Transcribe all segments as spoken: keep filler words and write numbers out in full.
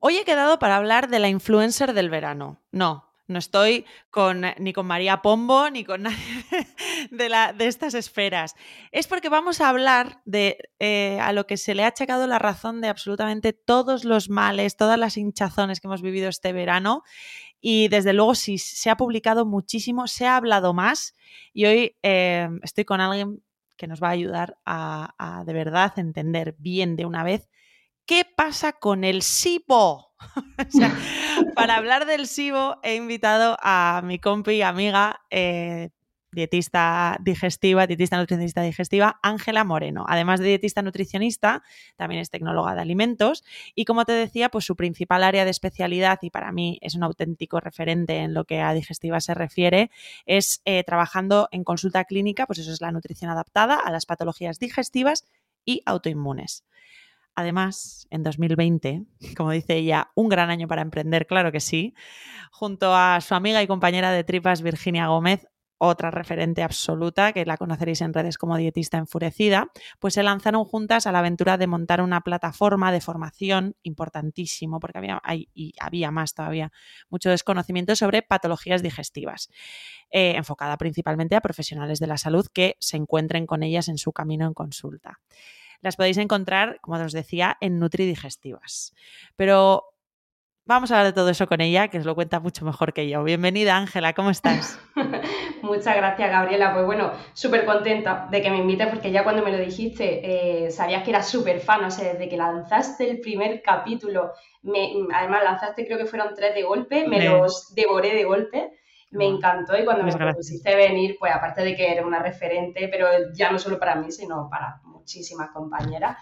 Hoy he quedado para hablar de la influencer del verano. No, no estoy con, ni con María Pombo ni con nadie de, la, de estas esferas. Es porque vamos a hablar de eh, a lo que se le ha achacado la razón de absolutamente todos los males, todas las hinchazones que hemos vivido este verano. Y desde luego sí, se ha publicado muchísimo, se ha hablado más y hoy eh, estoy con alguien que nos va a ayudar a, a de verdad entender bien de una vez qué pasa con el SIBO. O sea, para hablar del SIBO he invitado a mi compi y amiga, eh, dietista digestiva, dietista nutricionista digestiva, Ángela Moreno. Además de dietista nutricionista, también es tecnóloga de alimentos y, como te decía, pues su principal área de especialidad, y para mí es un auténtico referente en lo que a digestiva se refiere, es eh, trabajando en consulta clínica, pues eso es la nutrición adaptada a las patologías digestivas y autoinmunes. Además, en dos mil veinte, como dice ella, un gran año para emprender, claro que sí, junto a su amiga y compañera de tripas Virginia Gómez, otra referente absoluta, que la conoceréis en redes como Dietista Enfurecida, pues se lanzaron juntas a la aventura de montar una plataforma de formación importantísimo, porque había, hay, y había más todavía, mucho desconocimiento sobre patologías digestivas, eh, enfocada principalmente a profesionales de la salud que se encuentren con ellas en su camino en consulta. Las podéis encontrar, como os decía, en NutriDigestivas. Pero vamos a hablar de todo eso con ella, que os lo cuenta mucho mejor que yo. Bienvenida, Ángela, ¿cómo estás? Muchas gracias, Gabriela. Pues bueno, súper contenta de que me invites, porque ya cuando me lo dijiste, eh, sabías que eras súper fan, o sea, desde que lanzaste el primer capítulo, me, además lanzaste, creo que fueron tres de golpe, me Sí. los devoré de golpe. Me Bueno, encantó y cuando me gracias. propusiste venir, pues aparte de que eres una referente, pero ya no solo para mí, sino para muchísimas compañeras.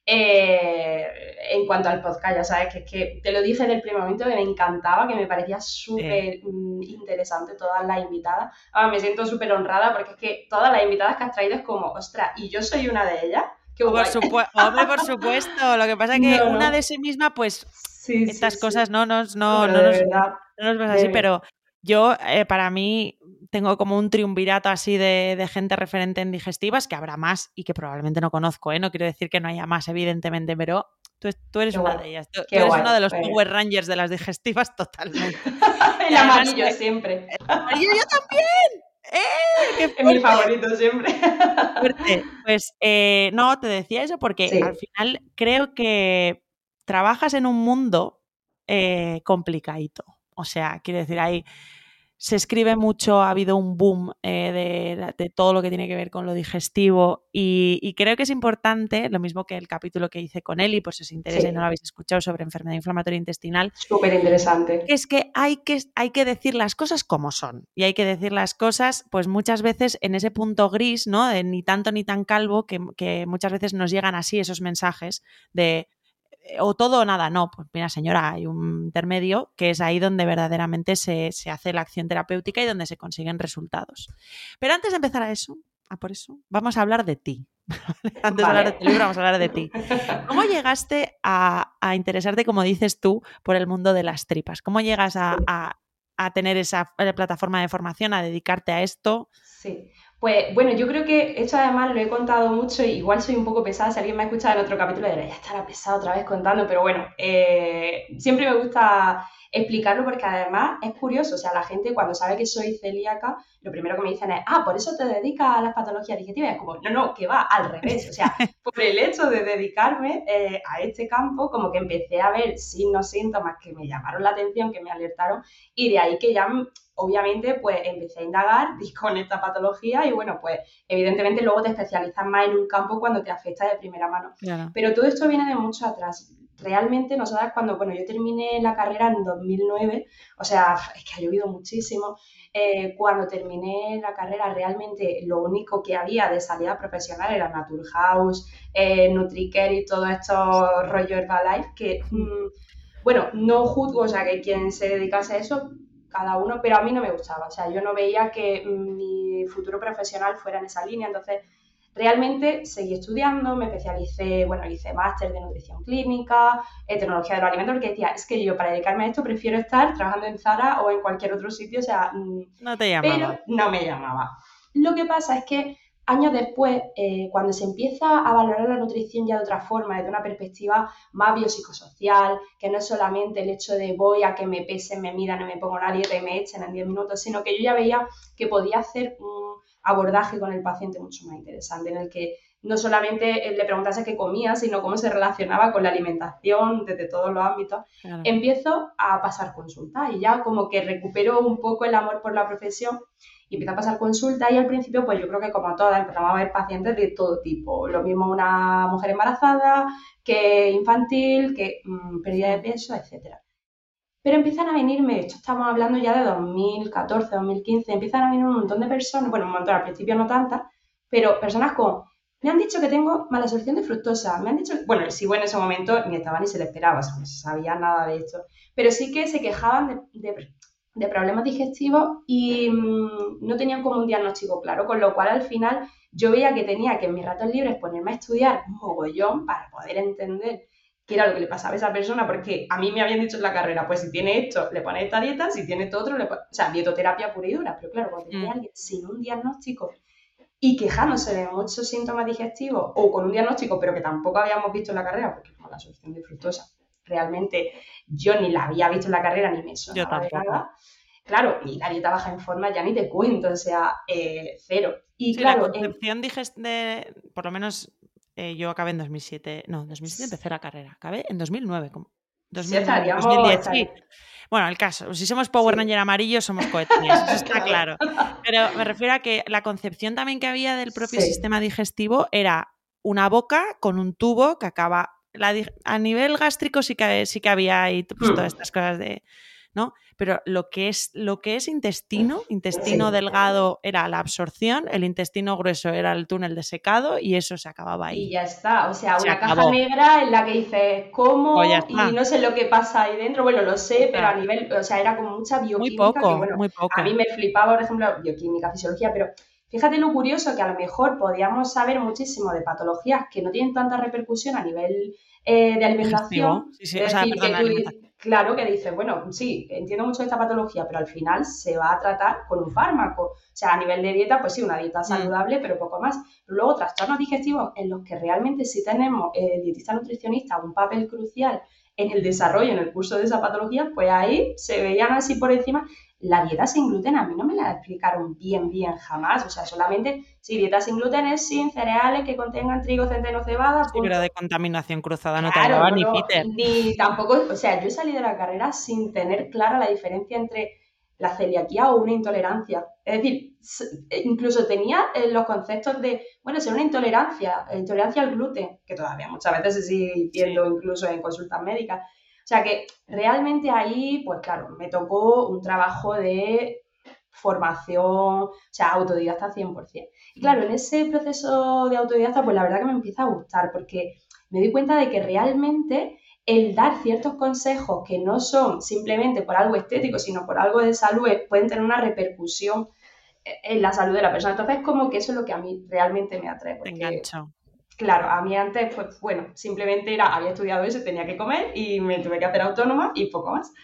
Eh, en cuanto al podcast, ya sabes que es que te lo dije desde el primer momento que me encantaba, que me parecía súper Sí. mm, interesante todas las invitadas. Ahora me siento súper honrada porque es que todas las invitadas que has traído es como, ostras, y yo soy una de ellas. Qué Por guay. supuesto, hombre, por supuesto. Lo que pasa es que No, una de no. sí misma, pues Sí, sí, estas sí. cosas no nos, no, Pero no de nos, verdad, no nos pasa de así, verdad. pero yo, eh, para mí, tengo como un triunvirato así de, de gente referente en digestivas, que habrá más y que probablemente no conozco, ¿eh? No quiero decir que no haya más, evidentemente, pero tú, tú eres Qué una guay. de ellas. Tú, tú Qué eres guay. uno de los Pues, Power Rangers de las digestivas totalmente. Y el además, amarillo eh, siempre. ¡amarillo yo también! ¡Eh! ¡Qué Es mi fuerte! favorito siempre. Fuerte. Pues eh, no, te decía eso porque al Sí. final creo que trabajas en un mundo eh, complicadito. O sea, quiero decir, hay, se escribe mucho, ha habido un boom eh, de, de todo lo que tiene que ver con lo digestivo y, y creo que es importante, lo mismo que el capítulo que hice con Eli, por si os interesa y no lo Sí. habéis escuchado, sobre enfermedad inflamatoria intestinal, Súper interesante. que es que hay, que hay que decir las cosas como son y hay que decir las cosas pues muchas veces en ese punto gris, ¿no? De ni tanto ni tan calvo, que, que muchas veces nos llegan así esos mensajes de o todo o nada. No, pues mira, señora, hay un intermedio que es ahí donde verdaderamente se, se hace la acción terapéutica y donde se consiguen resultados. Pero antes de empezar a eso, a por eso, vamos a hablar de ti. Antes de hablar de Vale. tu libro, vamos a hablar de ti. ¿Cómo llegaste a, a interesarte, como dices tú, por el mundo de las tripas? ¿Cómo llegas a, a, a tener esa plataforma de formación, a dedicarte a esto? Sí, pues bueno, yo creo que esto además lo he contado mucho y igual soy un poco pesada. Si alguien me ha escuchado en otro capítulo dirá, ya estará pesado otra vez contando, pero bueno, eh, siempre me gusta explicarlo porque además es curioso. O sea, la gente cuando sabe que soy celíaca, lo primero que me dicen es, ah, por eso te dedicas a las patologías digestivas. Y es como, no, no, que va al revés. O sea, por el hecho de dedicarme eh, a este campo, como que empecé a ver signos, síntomas que me llamaron la atención, que me alertaron, y de ahí que ya obviamente, pues empecé a indagar con esta patología y bueno, pues evidentemente luego te especializas más en un campo cuando te afecta de primera mano. Claro. Pero todo esto viene de mucho atrás. Realmente nosotras cuando, bueno, yo terminé la carrera en dos mil nueve, o sea, es que ha llovido muchísimo, eh, cuando terminé la carrera realmente lo único que había de salida profesional era Naturhaus, eh, NutriCare y todo esto rollo Herbalife que, mmm, bueno, no juzgo, o sea, que quien se dedicase a eso cada uno, pero a mí no me gustaba, o sea, yo no veía que mi futuro profesional fuera en esa línea, entonces realmente seguí estudiando, me especialicé, bueno, hice máster de nutrición clínica, eh, tecnología de los alimentos, porque decía, es que yo para dedicarme a esto prefiero estar trabajando en Zara o en cualquier otro sitio, o sea, No te pero llamaba. no me llamaba. Lo que pasa es que años después, eh, cuando se empieza a valorar la nutrición ya de otra forma, desde una perspectiva más biopsicosocial, que no es solamente el hecho de voy a que me pesen, me midan y me pongo una dieta y me echen en diez minutos, sino que yo ya veía que podía hacer un abordaje con el paciente mucho más interesante, en el que no solamente le preguntase qué comía, sino cómo se relacionaba con la alimentación desde todos los ámbitos. Claro. Empiezo a pasar consultas y ya como que recupero un poco el amor por la profesión y empiezo a pasar consultas y al principio, pues yo creo que como todas, empezamos a ver pacientes de todo tipo. Lo mismo una mujer embarazada, que infantil, que mmm, pérdida de peso, etcétera. Pero empiezan a venirme, esto estamos hablando ya de dos mil catorce, dos mil quince, empiezan a venir un montón de personas, bueno, un montón, al principio no tantas, pero personas con, me han dicho que tengo mala absorción de fructosa, me han dicho, bueno, sí, bueno, en ese momento ni estaba ni se le esperaba, o sea, no se sabía nada de esto, pero sí que se quejaban de, de, de problemas digestivos y mmm, no tenían como un diagnóstico claro, con lo cual al final yo veía que tenía que en mis ratos libres ponerme a estudiar un mogollón para poder entender qué era lo que le pasaba a esa persona, porque a mí me habían dicho en la carrera, pues si tiene esto, le pones esta dieta, si tiene esto otro, le pones, o sea, dietoterapia pura y dura, pero claro, cuando tiene mm. alguien sin un diagnóstico y quejándose de muchos síntomas digestivos, o con un diagnóstico, pero que tampoco habíamos visto en la carrera, porque como la absorción de fructosa, realmente yo ni la había visto en la carrera, ni me sonaba de nada. Claro, y la dieta baja en forma ya ni te cuento, o sea, eh, cero. Y sí, claro, la concepción eh, digest de, por lo menos eh, yo acabé en dos mil siete, no, en dos mil siete empecé la carrera, acabé en dos mil nueve, como dos mil nueve, sí, dos mil diez, estaría... sí. Bueno, el caso, si somos Power sí. Ranger amarillo, somos coetáneos, eso está claro. claro. Pero me refiero a que la concepción también que había del propio sí. sistema digestivo era una boca con un tubo que acaba, la, a nivel gástrico sí que, sí que había ahí pues, hmm. todas estas cosas de... ¿no? Pero lo que es, lo que es intestino, intestino sí. delgado era la absorción, el intestino grueso era el túnel de secado y eso se acababa ahí. Y ya está, o sea, se una acabó. caja negra en la que dices cómo pues y no sé lo que pasa ahí dentro, bueno, lo sé, pero a nivel, o sea, era como mucha bioquímica muy poco, que bueno, muy poco. a mí me flipaba, por ejemplo, bioquímica, fisiología, pero fíjate lo curioso que a lo mejor podíamos saber muchísimo de patologías que no tienen tanta repercusión a nivel eh, de alimentación, sí, sí. es O sea, decir, perdón, que tú dices, claro que dices, bueno, sí, entiendo mucho de esta patología, pero al final se va a tratar con un fármaco, o sea, a nivel de dieta, pues sí, una dieta saludable, mm. pero poco más. Pero luego trastornos digestivos en los que realmente sí tenemos eh, dietista nutricionista un papel crucial en el desarrollo, en el curso de esa patología, pues ahí se veían así por encima. La dieta sin gluten a mí no me la explicaron bien, bien jamás. O sea, solamente, sí, dieta sin gluten es sin cereales que contengan trigo, centeno, cebada. Sí, pero de contaminación cruzada claro, no te hablaba no, ni no, Peter. Ni tampoco, o sea, yo salí de la carrera sin tener clara la diferencia entre la celiaquía o una intolerancia. Es decir, incluso tenía los conceptos de, bueno, ser una intolerancia, intolerancia al gluten, que todavía muchas veces se sigue viendo sí. incluso en consultas médicas. O sea que realmente ahí, pues claro, me tocó un trabajo de formación, o sea, autodidacta cien por ciento. Y claro, en ese proceso de autodidacta, pues la verdad que me empieza a gustar, porque me doy cuenta de que realmente el dar ciertos consejos que no son simplemente por algo estético, sino por algo de salud, pueden tener una repercusión en la salud de la persona. Entonces, como que eso es lo que a mí realmente me atrae. Porque, Te engancho. Claro, a mí antes, pues bueno, simplemente era, había estudiado eso, tenía que comer y me tuve que hacer autónoma y poco más.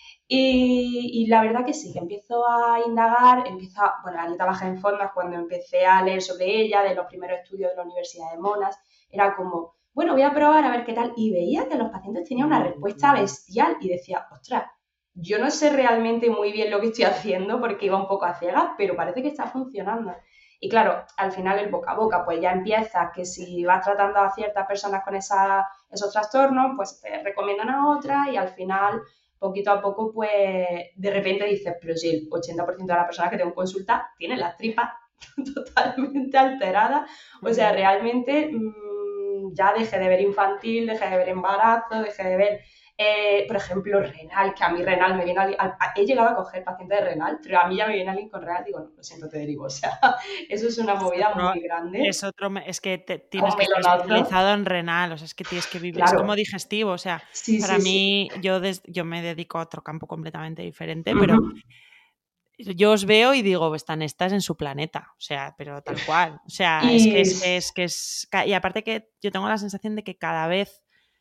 Y, y la verdad que sí, que empiezo a indagar, empiezo a, bueno, la dieta baja en forma, cuando empecé a leer sobre ella, de los primeros estudios de la Universidad de Monash, era como, bueno, voy a probar a ver qué tal, y veía que los pacientes tenían una respuesta bestial y decía, ostras, yo no sé realmente muy bien lo que estoy haciendo porque iba un poco a ciegas, pero parece que está funcionando. Y claro, al final el boca a boca, pues ya empieza que si vas tratando a ciertas personas con esa, esos trastornos, pues te recomiendan a otras y al final, poquito a poco, pues de repente dices, pero si el ochenta por ciento de las personas que tengo en consulta tienen las tripas totalmente alteradas, o sea, realmente mmm, ya dejé de ver infantil, dejé de ver embarazo, dejé de ver... Eh, por ejemplo, renal, que a mí renal me viene alguien, he llegado a coger pacientes de renal, pero a mí ya me viene alguien con renal, digo, no, lo siento, te derivo, o sea, eso es una movida no, muy grande. Es otro, es que te, tienes que estar especializado en renal, o sea, es que tienes que vivir, claro. Es como digestivo, o sea, sí, para sí, mí, sí. Yo, des, yo me dedico a otro campo completamente diferente, uh-huh. Pero yo os veo y digo, están estas en su planeta, o sea, pero tal cual, o sea, y... es que es, es que es, y aparte que yo tengo la sensación de que cada vez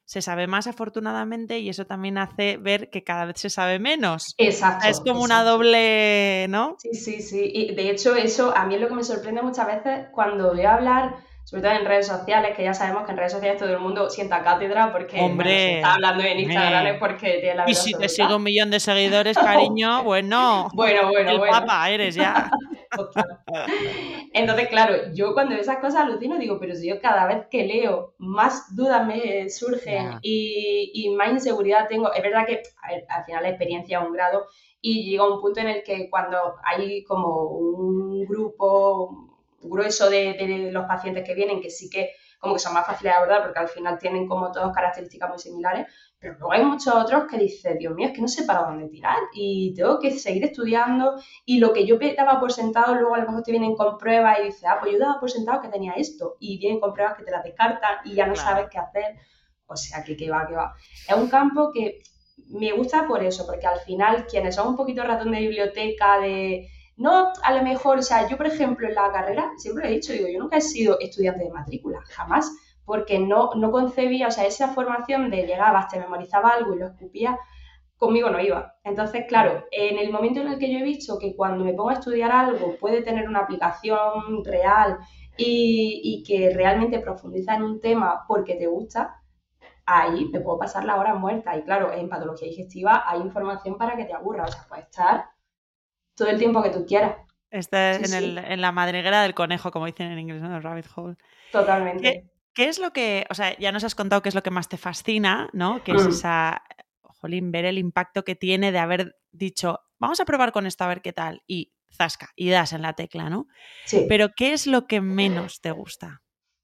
se sabe más afortunadamente y eso también hace ver que cada vez se sabe menos. Exacto, es como exacto. una doble, ¿no? Sí, sí, sí. Y de hecho eso a mí es lo que me sorprende muchas veces cuando veo hablar, sobre todo en redes sociales, que ya sabemos que en redes sociales todo el mundo sienta cátedra porque, Hombre, bueno, si está hablando en Instagram eh. es porque tiene la Y verdad si te absoluta. sigue un millón de seguidores, cariño, bueno, bueno, bueno, el bueno. papa eres ya. Total. Entonces, claro, yo cuando veo esas cosas alucino, digo, pero si yo cada vez que leo, más dudas me surgen Yeah. y, y más inseguridad tengo. Es verdad que, a ver, al final la experiencia es un grado y llega un punto en el que cuando hay como un grupo grueso de, de los pacientes que vienen, que sí que como que son más fáciles de abordar porque al final tienen como todas características muy similares, pero luego hay muchos otros que dicen, Dios mío, es que no sé para dónde tirar y tengo que seguir estudiando y lo que yo daba por sentado, luego a lo mejor te vienen con pruebas y dices, ah, pues yo daba por sentado que tenía esto y vienen con pruebas que te las descartan y ya no Claro. sabes qué hacer. O sea, que, que va, que va. Es un campo que me gusta por eso, porque al final quienes son un poquito ratón de biblioteca, de... No, a lo mejor, o sea, yo por ejemplo en la carrera, siempre lo he dicho, digo, yo nunca he sido estudiante de matrícula, jamás, porque no, no concebía, o sea, esa formación de llegabas, te memorizaba algo y lo escupías, conmigo no iba. Entonces, claro, en el momento en el que yo he visto que cuando me pongo a estudiar algo puede tener una aplicación real y, y que realmente profundiza en un tema porque te gusta, ahí me puedo pasar la hora muerta. Y claro, en patología digestiva hay información para que te aburra, o sea, puedes estar todo el tiempo que tú quieras. Estás Sí, en, el, sí, en la madriguera del conejo, como dicen en inglés, ¿no? El rabbit hole. ¿Qué, totalmente. ¿Qué es lo que, o sea, ya nos has contado qué es lo que más te fascina, ¿no? Que es Mm. esa, jolín, ver el impacto que tiene de haber dicho, vamos a probar con esto a ver qué tal, y zasca, y das en la tecla, ¿no? Sí. Pero ¿qué es lo que menos te gusta?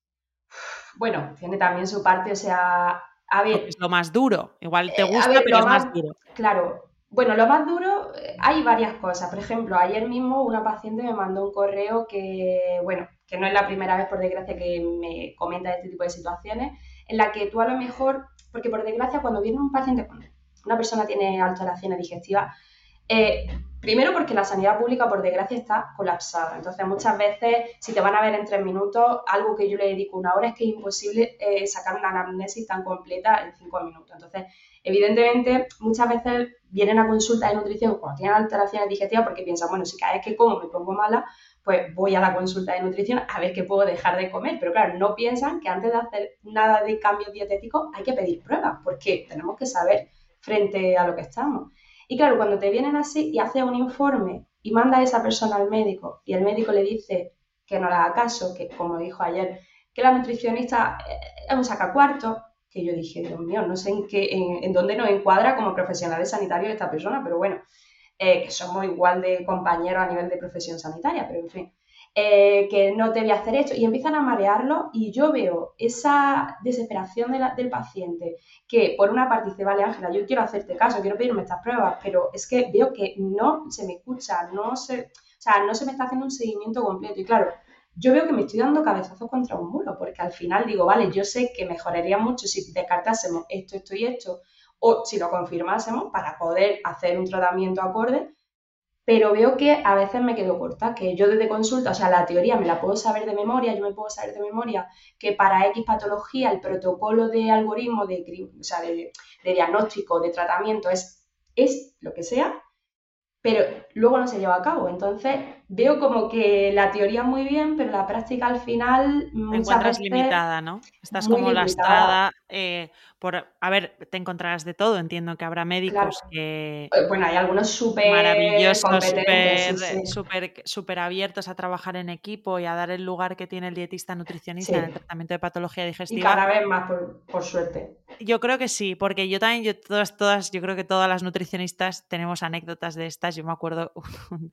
Bueno, tiene también su parte, o sea, a ¿O qué ver, es lo más duro? Igual te Eh, a gusta, ver, pero lo es más más, duro. claro, bueno, lo más duro, eh, hay varias cosas. Por ejemplo, ayer mismo una paciente me mandó un correo que, bueno, que no es la primera vez, por desgracia, que me comenta este tipo de situaciones, en la que tú a lo mejor, porque por desgracia cuando viene un paciente, cuando una persona tiene alteraciones digestivas, eh, primero porque la sanidad pública, por desgracia, está colapsada. Entonces, muchas veces, si te van a ver en tres minutos, algo que yo le dedico una hora, es que es imposible eh, sacar una anamnesis tan completa en cinco minutos. Entonces, evidentemente, muchas veces vienen a consulta de nutrición cuando tienen alteraciones digestivas porque piensan, bueno, si cada vez que como me pongo mala, pues voy a la consulta de nutrición a ver qué puedo dejar de comer. Pero claro, no piensan que antes de hacer nada de cambios dietéticos hay que pedir pruebas, porque tenemos que saber frente a lo que estamos. Y claro, cuando te vienen así y haces un informe y manda a esa persona al médico y el médico le dice que no le haga caso, que como dijo ayer, que la nutricionista es un sacacuarto, que yo dije, Dios mío, no sé en qué, en, en dónde nos encuadra como profesionales sanitarios esta persona, pero bueno, eh, que somos igual de compañeros a nivel de profesión sanitaria, pero en fin. Eh, que no te voy a hacer esto, y empiezan a marearlo y yo veo esa desesperación de la, del paciente que por una parte dice, vale Ángela, yo quiero hacerte caso, quiero pedirme estas pruebas, pero es que veo que no se me escucha, no se, o sea, no se me está haciendo un seguimiento completo y claro, yo veo que me estoy dando cabezazos contra un muro, porque al final digo, vale, yo sé que mejoraría mucho si descartásemos esto, esto y esto, o si lo confirmásemos para poder hacer un tratamiento acorde, pero veo que a veces me quedo corta, que yo desde consulta, o sea, la teoría me la puedo saber de memoria, yo me puedo saber de memoria que para X patología el protocolo de algoritmo, de, o sea, de, de diagnóstico, de tratamiento es, es lo que sea, pero luego no se lleva a cabo. Entonces veo como que la teoría muy bien, pero la práctica al final Te muchas encuentras veces limitada, ¿no? Estás muy como limitada. lastrada eh, por... A ver, te encontrarás de todo. Entiendo que habrá Claro, médicos que bueno, hay algunos súper maravillosos, competentes, sí, súper sí, súper súper abiertos a trabajar en equipo y a dar el lugar que tiene el dietista nutricionista en sí. el tratamiento de patología Y digestiva. cada vez más, por, por suerte. Yo creo que sí, porque yo también, yo todas, todas, yo creo que todas las nutricionistas tenemos anécdotas de estas. Yo me acuerdo un,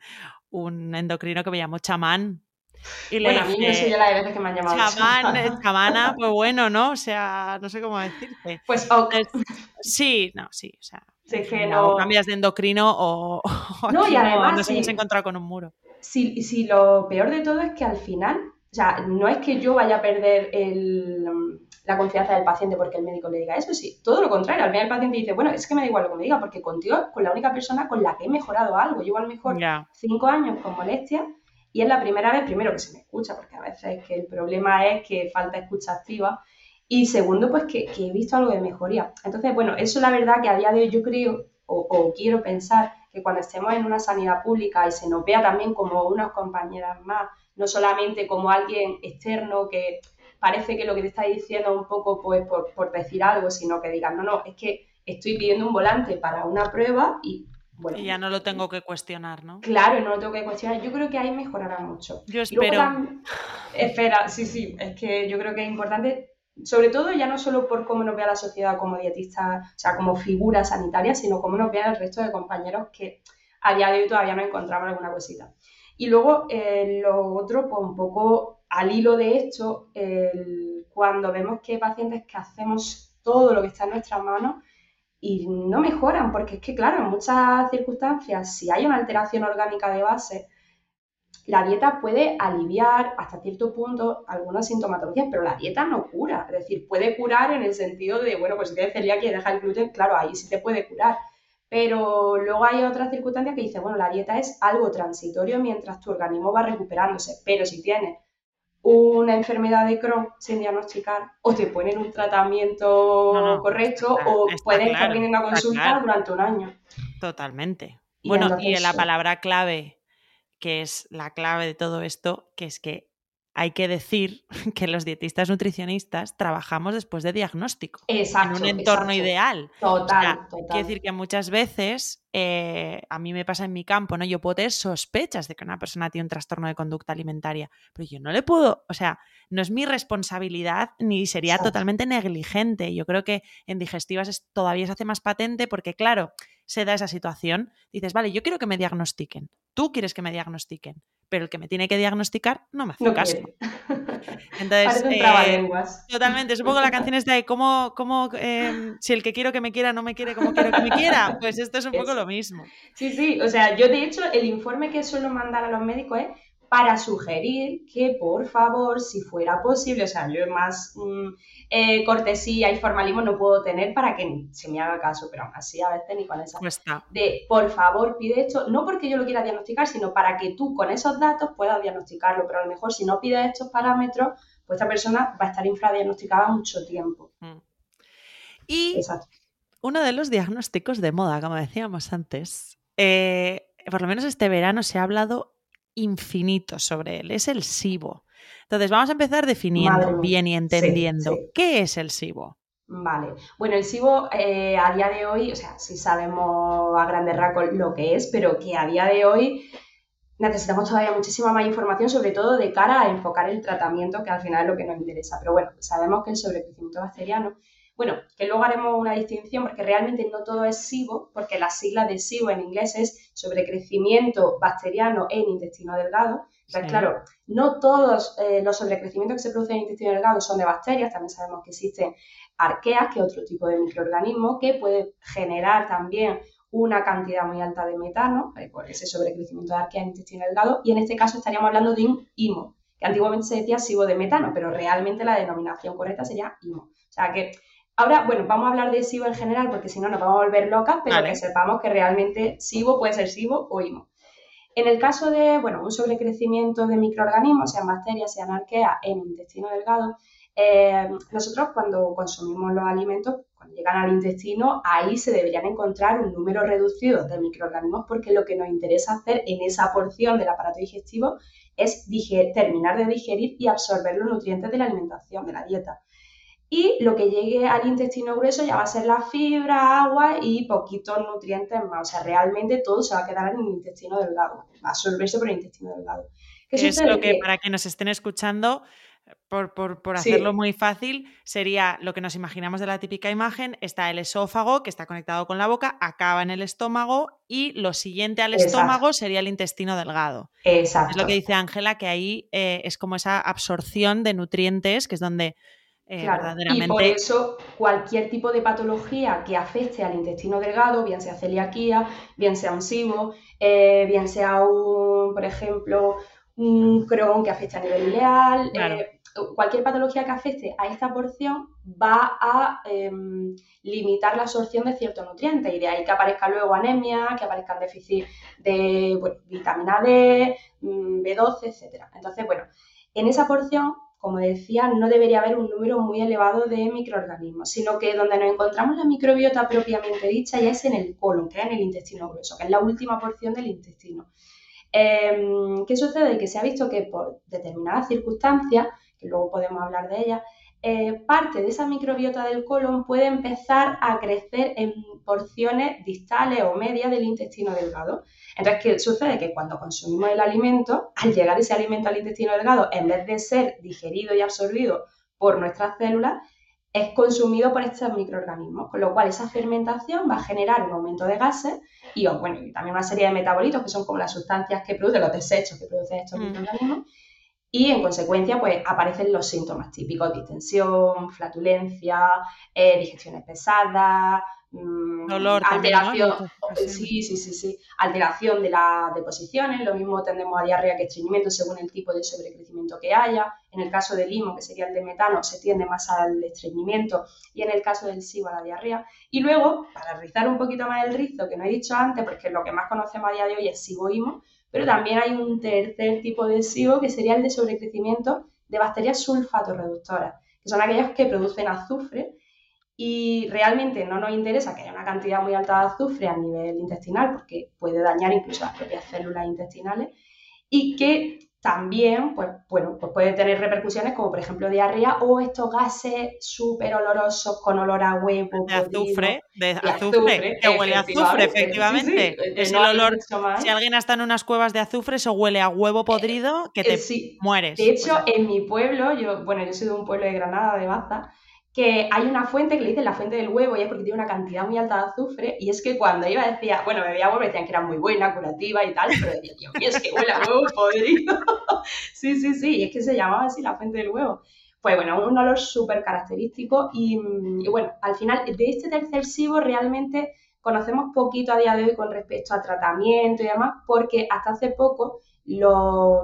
un endocrino que me llamó chamán y le Bueno, a mí no sé dije, yo la de veces que me han llamado chamán, eh, chamana. chamana, pues bueno, ¿no? O sea, no sé cómo decirte. Pues ok. Entonces, sí, no, sí, o sea, Si en es que fin, mira, o no. cambias de endocrino o, o No, y aquí no además, nos hemos sí, encontrado con un muro. si, si lo peor de todo es que al final, o sea, no es que yo vaya a perder el, la confianza del paciente porque el médico le diga eso, sí, todo lo contrario. Al final el paciente dice, bueno, es que me da igual lo que me diga, porque contigo es con la única persona con la que he mejorado algo. Llevo a lo mejor Ya, cinco años con molestias y es la primera vez, primero, que se me escucha, porque a veces es que el problema es que falta escucha activa. Y segundo, pues que, que he visto algo de mejoría. Entonces, bueno, eso la verdad que a día de hoy yo creo o, o quiero pensar que cuando estemos en una sanidad pública y se nos vea también como unas compañeras más, no solamente como alguien externo que parece que lo que te está diciendo un poco pues por, por decir algo, sino que digan, no, no, es que estoy pidiendo un volante para una prueba y, bueno, Y ya no lo tengo que cuestionar, ¿no? claro, no lo tengo que cuestionar. Yo creo que ahí mejorará mucho. Yo Y luego espero. también, espera, sí, sí, es que yo creo que es importante, sobre todo ya no solo por cómo nos vea la sociedad como dietistas, o sea, como figura sanitaria, sino cómo nos vean el resto de compañeros que a día de hoy todavía no encontramos alguna cosita. Y luego eh, lo otro, pues un poco al hilo de esto, el, cuando vemos que hay pacientes que hacemos todo lo que está en nuestras manos, y no mejoran, porque es que, claro, en muchas circunstancias, si hay una alteración orgánica de base, la dieta puede aliviar hasta cierto punto algunas sintomatologías, pero la dieta no cura. Es decir, puede curar en el sentido de, bueno, pues si tienes celiaquia y deja el gluten, claro, ahí sí te puede curar. Pero luego hay otras circunstancias que dicen, bueno, la dieta es algo transitorio mientras tu organismo va recuperándose, pero si tienes una enfermedad de Crohn sin diagnosticar o te ponen un No, tratamiento no, correcto está, o está puedes estar claro, viniendo a está consulta claro, durante un año. totalmente. Y Bueno, y entonces la eso, palabra clave, que es la clave de todo esto, que es que hay que decir que los dietistas nutricionistas trabajamos después de diagnóstico, en un exacto, entorno exacto, ideal. O sea, total, quiero total, decir que muchas veces, eh, a mí me pasa en mi campo, ¿no? Yo puedo tener sospechas de que una persona tiene un trastorno de conducta alimentaria, pero yo no le puedo, o sea, no es mi responsabilidad ni sería exacto. totalmente negligente. Yo creo que en digestivas es, todavía se hace más patente porque, claro, se da esa situación. Dices, vale, yo quiero que me diagnostiquen, tú quieres que me diagnostiquen, pero el que me tiene que diagnosticar no me hace No caso. quiere. Entonces, Parece un eh, trabalenguas. totalmente, es un poco la canción esta de cómo, cómo eh, si el que quiero que me quiera no me quiere como quiero que me quiera, pues esto es un poco Eso. lo mismo. Sí, sí, o sea, yo de hecho el informe que suelo mandar a los médicos es para sugerir que por favor, si fuera posible, o sea, yo más mm, eh, cortesía y formalismo no puedo tener para que se me haga caso, pero aún así a veces ni con esa. Cuesta. De por favor pide esto, no porque yo lo quiera diagnosticar, sino para que tú con esos datos puedas diagnosticarlo, pero a lo mejor si no pides estos parámetros, pues esta persona va a estar infradiagnosticada mucho tiempo. Mm. Y Exacto. uno de los diagnósticos de moda, como decíamos antes, eh, por lo menos este verano se ha hablado infinito sobre él, es el SIBO. Entonces vamos a empezar Madre definiendo mía. bien y Sí, entendiendo sí. qué es el SIBO. Vale. Bueno, el SIBO eh, a día de hoy, o sea, sí sabemos a grandes rasgos lo que es, pero que a día de hoy necesitamos todavía muchísima más información, sobre todo de cara a enfocar el tratamiento, que al final es lo que nos interesa. Pero bueno, sabemos que el sobrecrecimiento bacteriano, bueno, que luego haremos una distinción porque realmente no todo es SIBO, porque las siglas de SIBO en inglés es sobrecrecimiento bacteriano en intestino delgado. Entonces, Sí. claro, no todos eh, los sobrecrecimientos que se producen en intestino delgado son de bacterias, también sabemos que existen arqueas, que es otro tipo de microorganismo, que puede generar también una cantidad muy alta de metano, eh, por ese sobrecrecimiento de arqueas en intestino delgado, y en este caso estaríamos hablando de un I M O, que antiguamente se decía SIBO de metano, pero realmente la denominación correcta sería I M O. O sea que ahora, bueno, vamos a hablar de SIBO en general, porque si no nos vamos a volver locas, pero que Vale. sepamos que realmente SIBO puede ser SIBO o I M O. En el caso de, bueno, un sobrecrecimiento de microorganismos, sean bacterias, sean arqueas, en el intestino delgado, eh, nosotros cuando consumimos los alimentos, cuando llegan al intestino, ahí se deberían encontrar un número reducido de microorganismos porque lo que nos interesa hacer en esa porción del aparato digestivo es diger- terminar de digerir y absorber los nutrientes de la alimentación, de la dieta. Y lo que llegue al intestino grueso ya va a ser la fibra, agua y poquitos nutrientes más. O sea, realmente todo se va a quedar en el intestino delgado, va a absorberse por el intestino delgado. ¿Qué Que es lo sucede? que, Que para que nos estén escuchando, por, por, por hacerlo sí, muy fácil, sería lo que nos imaginamos de la típica imagen: está el esófago, que está conectado con la boca, acaba en el estómago, y lo siguiente al exacto, estómago sería el intestino delgado. Es lo que exacto. dice Ángela, que ahí eh, es como esa absorción de nutrientes, que es donde eh, Claro, y por verdaderamente... eso cualquier tipo de patología que afecte al intestino delgado, bien sea celiaquía, bien sea un SIBO, eh, bien sea un, por ejemplo, un Crohn que afecte a nivel ileal, Claro, eh, cualquier patología que afecte a esta porción va a eh, limitar la absorción de ciertos nutrientes y de ahí que aparezca luego anemia, que aparezcan déficit de bueno, vitamina D, B doce, etcétera. Entonces, bueno, en esa porción como decía, no debería haber un número muy elevado de microorganismos, sino que donde nos encontramos la microbiota propiamente dicha ya es en el colon, que es en el intestino grueso, que es la última porción del intestino. Eh, ¿Qué sucede? Que se ha visto que por determinadas circunstancias, que luego podemos hablar de ellas, eh, parte de esa microbiota del colon puede empezar a crecer en porciones distales o medias del intestino delgado. Entonces, ¿qué sucede? Que cuando consumimos el alimento, al llegar ese alimento al intestino delgado, en vez de ser digerido y absorbido por nuestras células, es consumido por estos microorganismos, con lo cual esa fermentación va a generar un aumento de gases y, bueno, y también una serie de metabolitos que son como las sustancias que producen, los desechos que producen estos mm. microorganismos, y en consecuencia pues aparecen los síntomas típicos: distensión, flatulencia, eh, digestiones pesadas, dolor alteración, también, ¿no? sí, sí, sí, sí, alteración de las deposiciones. Lo mismo tendemos a diarrea que estreñimiento según el tipo de sobrecrecimiento que haya. En el caso del himo, que sería el de metano, se tiende más al estreñimiento, y en el caso del SIBO a la diarrea. Y luego, para rizar un poquito más el rizo, que no he dicho antes, porque lo que más conocemos a día de hoy es SIBO-himo, pero también hay un tercer tipo de SIBO, que sería el de sobrecrecimiento de bacterias sulfatorreductoras, que son aquellas que producen azufre, y realmente no nos interesa que haya una cantidad muy alta de azufre a nivel intestinal, porque puede dañar incluso las propias células intestinales, y que también, pues bueno, pues puede tener repercusiones como por ejemplo diarrea o estos gases súper olorosos con olor a huevo de azufre, de, de azufre, azufre, que huele a azufre, efectivamente. Sí, sí, es no el olor. Más. Si alguien está en unas cuevas de azufre, eso huele a huevo podrido que te eh, sí. mueres. De hecho, pues, en mi pueblo, yo, bueno, yo soy de un pueblo de Granada, de Baza, que hay una fuente que le dicen la fuente del huevo, y es porque tiene una cantidad muy alta de azufre, y es que cuando iba decía, bueno, me veía huevo, decían que era muy buena, curativa y tal, pero decía, Dios mío, es que huele a huevo podrido. Sí, sí, sí, y es que se llamaba así la fuente del huevo. Pues bueno, un olor súper característico, y, y bueno, al final de este tercer SIBO realmente conocemos poquito a día de hoy con respecto a tratamiento y demás, porque hasta hace poco lo...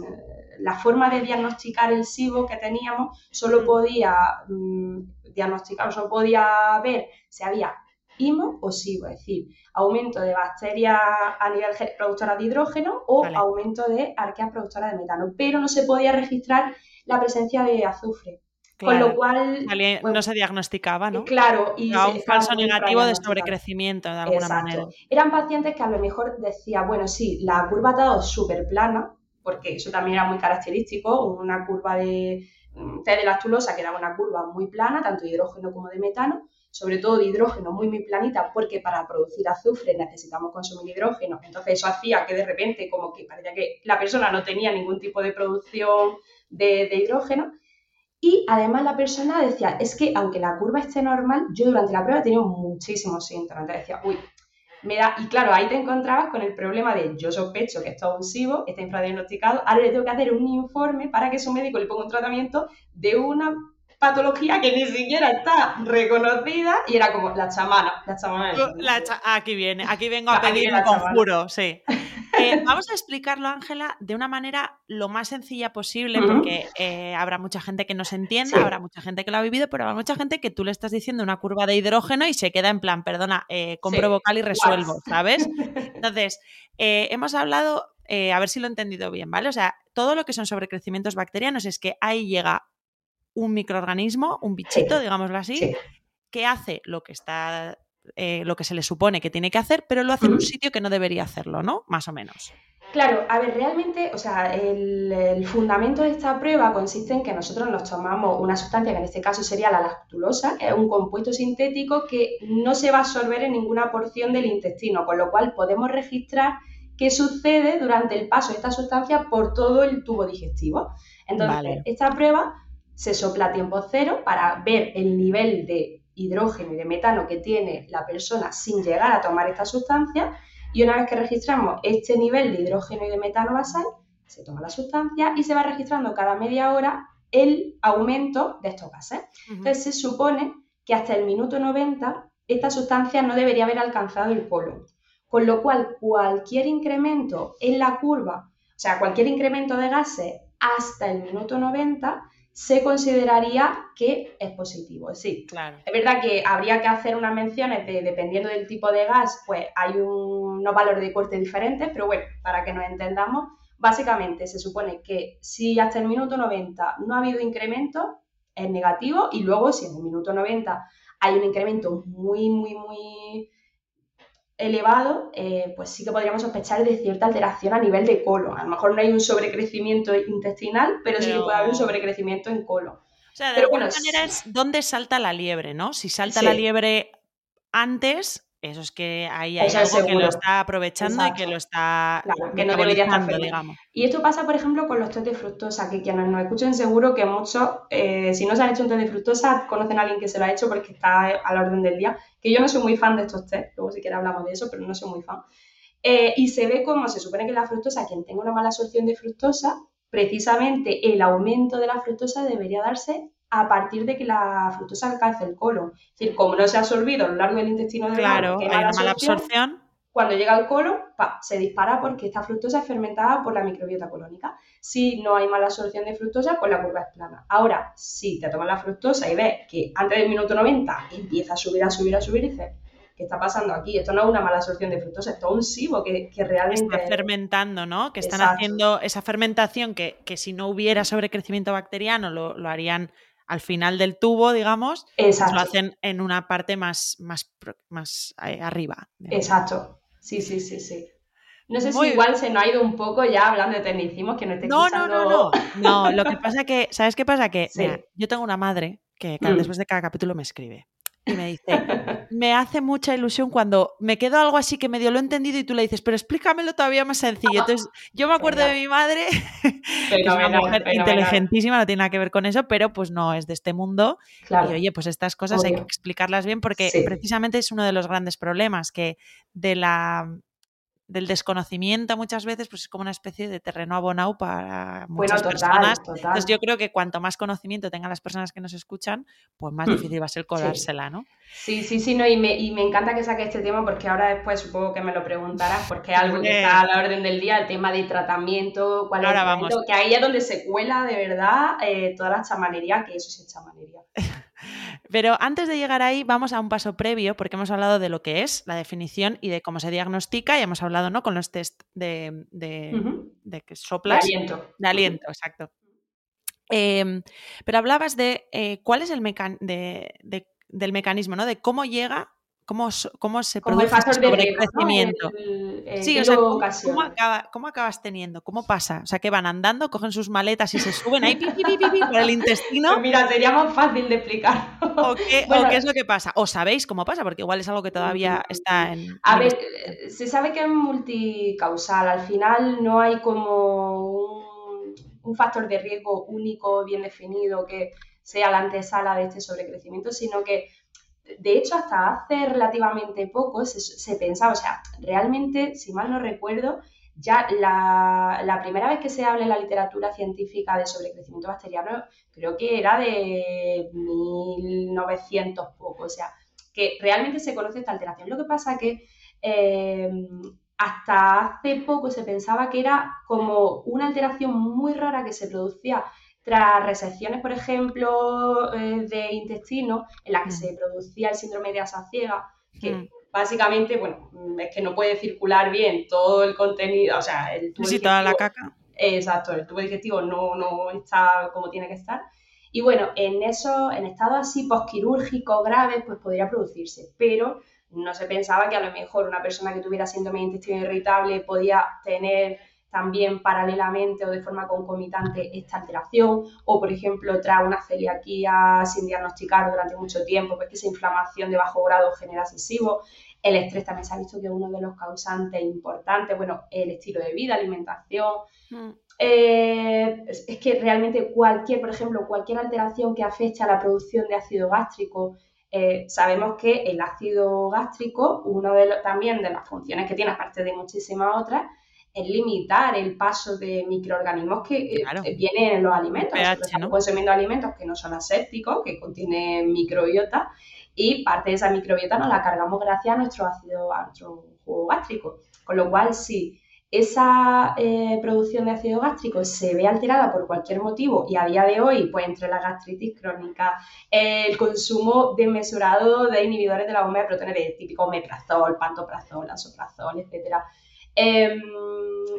la forma de diagnosticar el SIBO que teníamos solo podía mmm, diagnosticar, solo podía ver si había himo o SIBO, es decir, aumento de bacterias a nivel productora de hidrógeno o vale. aumento de arqueas productoras de metano, pero no se podía registrar la presencia de azufre. Claro. Con lo cual... Vale, bueno, no se diagnosticaba, ¿no? Claro. Y era un falso negativo de sobrecrecimiento, de alguna Exacto. manera. Eran pacientes que a lo mejor decía, bueno, sí, la curva ha dado súper plana, porque eso también era muy característico, una curva de T de lactulosa que era una curva muy plana, tanto de hidrógeno como de metano, sobre todo de hidrógeno muy, muy planita, porque para producir azufre necesitamos consumir hidrógeno. Entonces eso hacía que de repente como que parecía que la persona no tenía ningún tipo de producción de, de hidrógeno. Y además la persona decía, es que aunque la curva esté normal, yo durante la prueba he tenido muchísimos síntomas. Entonces decía, uy, me da... Y claro, ahí te encontrabas con el problema de, yo sospecho que esto es un SIBO, está infradiagnosticado, ahora le tengo que hacer un informe para que su médico le ponga un tratamiento de una patología que ni siquiera está reconocida, y era como la chamana, la chamana. La cha aquí viene, aquí vengo a pedir un conjuro, sí. Eh, vamos a explicarlo, Ángela, de una manera lo más sencilla posible, porque eh, habrá mucha gente que no se entienda, sí. habrá mucha gente que lo ha vivido, pero habrá mucha gente que tú le estás diciendo una curva de hidrógeno y se queda en plan, perdona, eh, compro sí. vocal y resuelvo, What? ¿Sabes? Entonces, eh, hemos hablado, eh, a ver si lo he entendido bien, ¿vale? O sea, todo lo que son sobrecrecimientos bacterianos es que ahí llega un microorganismo, un bichito, sí. digámoslo así, sí. que hace lo que está... Eh, lo que se le supone que tiene que hacer, pero lo hace en un sitio que no debería hacerlo, ¿no? Más o menos. Claro, a ver, realmente, o sea, el, el fundamento de esta prueba consiste en que nosotros nos tomamos una sustancia, que en este caso sería la lactulosa, que es un compuesto sintético que no se va a absorber en ninguna porción del intestino, con lo cual podemos registrar qué sucede durante el paso de esta sustancia por todo el tubo digestivo. Entonces, vale. esta prueba se sopla a tiempo cero para ver el nivel de hidrógeno y de metano que tiene la persona sin llegar a tomar esta sustancia, y una vez que registramos este nivel de hidrógeno y de metano basal, se toma la sustancia y se va registrando cada media hora el aumento de estos gases. Uh-huh. Entonces se supone que hasta el minuto noventa esta sustancia no debería haber alcanzado el colon, con lo cual cualquier incremento en la curva, o sea, cualquier incremento de gases hasta el minuto noventa se consideraría que es positivo. Es decir, claro. es verdad que habría que hacer unas menciones de, dependiendo del tipo de gas, pues hay un, unos valores de corte diferentes, pero bueno, para que nos entendamos, Básicamente, se supone que si hasta el minuto noventa no ha habido incremento, es negativo, y luego si en el minuto noventa hay un incremento muy, muy, muy elevado, eh, pues sí que podríamos sospechar de cierta alteración a nivel de colon. A lo mejor no hay un sobrecrecimiento intestinal, pero, pero... sí que puede haber un sobrecrecimiento en colon. O sea, de pero alguna bueno, manera es dónde salta la liebre, ¿no? Si salta sí. la liebre antes, eso es que ahí hay eso algo que lo está aprovechando. Exacto. Y que lo está claro, que no debería estar feliz. Digamos. Y esto pasa, por ejemplo, con los test de fructosa, que quienes nos escuchen seguro que muchos, eh, si no se han hecho un test de fructosa, conocen a alguien que se lo ha hecho porque está a la orden del día, que yo no soy muy fan de estos test, luego si quieres hablamos de eso, pero no soy muy fan. Eh, y se ve como se supone que la fructosa, quien tenga una mala absorción de fructosa, precisamente el aumento de la fructosa debería darse a partir de que la fructosa alcance el colon. Es decir, como no se ha absorbido a lo largo del intestino delgado, claro, que hay mala, mala absorción, cuando llega al colon, pa, se dispara porque esta fructosa es fermentada por la microbiota colónica. Si no hay mala absorción de fructosa, pues la curva es plana. Ahora, si te tomas la fructosa y ves que antes del minuto noventa empieza a subir, a subir, a subir, y dices, ¿qué está pasando aquí? Esto no es una mala absorción de fructosa, esto es un SIBO que, que realmente... Está fermentando, ¿no? Que están Exacto. haciendo esa fermentación que, que si no hubiera sobrecrecimiento bacteriano lo, lo harían al final del tubo, digamos, pues lo hacen en una parte más, más, más arriba. Digamos. Exacto, sí, sí, sí, sí. No sé Muy si igual se nos ha ido un poco ya hablando de tecnicismos, que no esté no, escuchando... No, no, no, no. Lo que pasa que, ¿sabes qué pasa? Que, sí. mira, yo tengo una madre que cada, mm. después de cada capítulo me escribe y me dice, me hace mucha ilusión cuando me quedo algo así que medio lo he entendido y tú le dices, pero explícamelo todavía más sencillo. Entonces, yo me acuerdo Venga. de mi madre, que es una mujer fenomenal. inteligentísima, no tiene nada que ver con eso, pero pues no es de este mundo. Claro. Y oye, pues estas cosas Obvio. hay que explicarlas bien porque sí. precisamente es uno de los grandes problemas, que de la... del desconocimiento muchas veces, pues es como una especie de terreno abonado para muchas bueno, total, personas. Total. Entonces yo creo que cuanto más conocimiento tengan las personas que nos escuchan, pues más hmm. difícil va a ser colársela, sí. ¿no? Sí, sí, sí, no, y me, y me encanta que saque este tema porque ahora después supongo que me lo preguntarás porque es algo que está a la orden del día, el tema de tratamiento, cuál ahora es el vamos. que ahí es donde se cuela de verdad eh, toda la chamanería, que eso sí es chamanería. Pero antes de llegar ahí vamos a un paso previo porque hemos hablado de lo que es la definición y de cómo se diagnostica y hemos hablado, ¿no?, con los test de, de, uh-huh. de que soplas. De aliento. De aliento, uh-huh. exacto. Eh, pero hablabas de eh, cuál es el mecan- de, de, del mecanismo, ¿no? De cómo llega, cómo, cómo se como produce ese sobrecrecimiento. ¿No? El, el, sí, o sea, ¿cómo, cómo, acaba, ¿cómo acabas teniendo? ¿Cómo pasa? O sea, que van andando, cogen sus maletas y se suben ahí pi, pi, pi, pi, pi, por el intestino. Pues mira, sería más fácil de explicar. ¿O qué, bueno, ¿O qué es lo que pasa? ¿O sabéis cómo pasa? Porque igual es algo que todavía está en... A ver, se sabe que es multicausal. Al final no hay como un, un factor de riesgo único, bien definido, que sea la antesala de este sobrecrecimiento, sino que de hecho, hasta hace relativamente poco se, se pensaba, o sea, realmente, si mal no recuerdo, ya la, la primera vez que se habla en la literatura científica de sobrecrecimiento bacteriano, creo que era de mil novecientos poco, o sea, que realmente se conoce esta alteración. Lo que pasa que eh, hasta hace poco se pensaba que era como una alteración muy rara que se producía tras resecciones, por ejemplo, eh, de intestino, en las que mm. se producía el síndrome de asa ciega, que mm. básicamente, bueno, es que no puede circular bien todo el contenido, o sea, el tubo sí, digestivo... toda la caca. Exacto, el tubo digestivo no, no está como tiene que estar. Y bueno, en eso, en estados así posquirúrgicos graves, pues podría producirse, pero no se pensaba que a lo mejor una persona que tuviera síndrome de intestino irritable podía tener también paralelamente o de forma concomitante esta alteración, o por ejemplo tras una celiaquía sin diagnosticar durante mucho tiempo, pues que esa inflamación de bajo grado genera SIBO. El estrés también se ha visto que es uno de los causantes importantes, bueno, el estilo de vida, alimentación. Mm. Eh, es, es que realmente cualquier, por ejemplo, cualquier alteración que afecte a la producción de ácido gástrico, eh, sabemos que el ácido gástrico, uno de los, también de las funciones que tiene, aparte de muchísimas otras, es limitar el paso de microorganismos que claro. eh, vienen en los alimentos. pH, Nosotros estamos ¿no? consumiendo alimentos que no son asépticos, que contienen microbiota, y parte de esa microbiota nos la cargamos gracias a nuestro ácido, a nuestro jugo gástrico. Con lo cual, si esa eh, producción de ácido gástrico se ve alterada por cualquier motivo, y a día de hoy, pues entre la gastritis crónica, eh, el consumo desmesurado de inhibidores de la bomba de protones, de típico omeprazol, pantoprazol, lasoprazol, etcétera, Eh,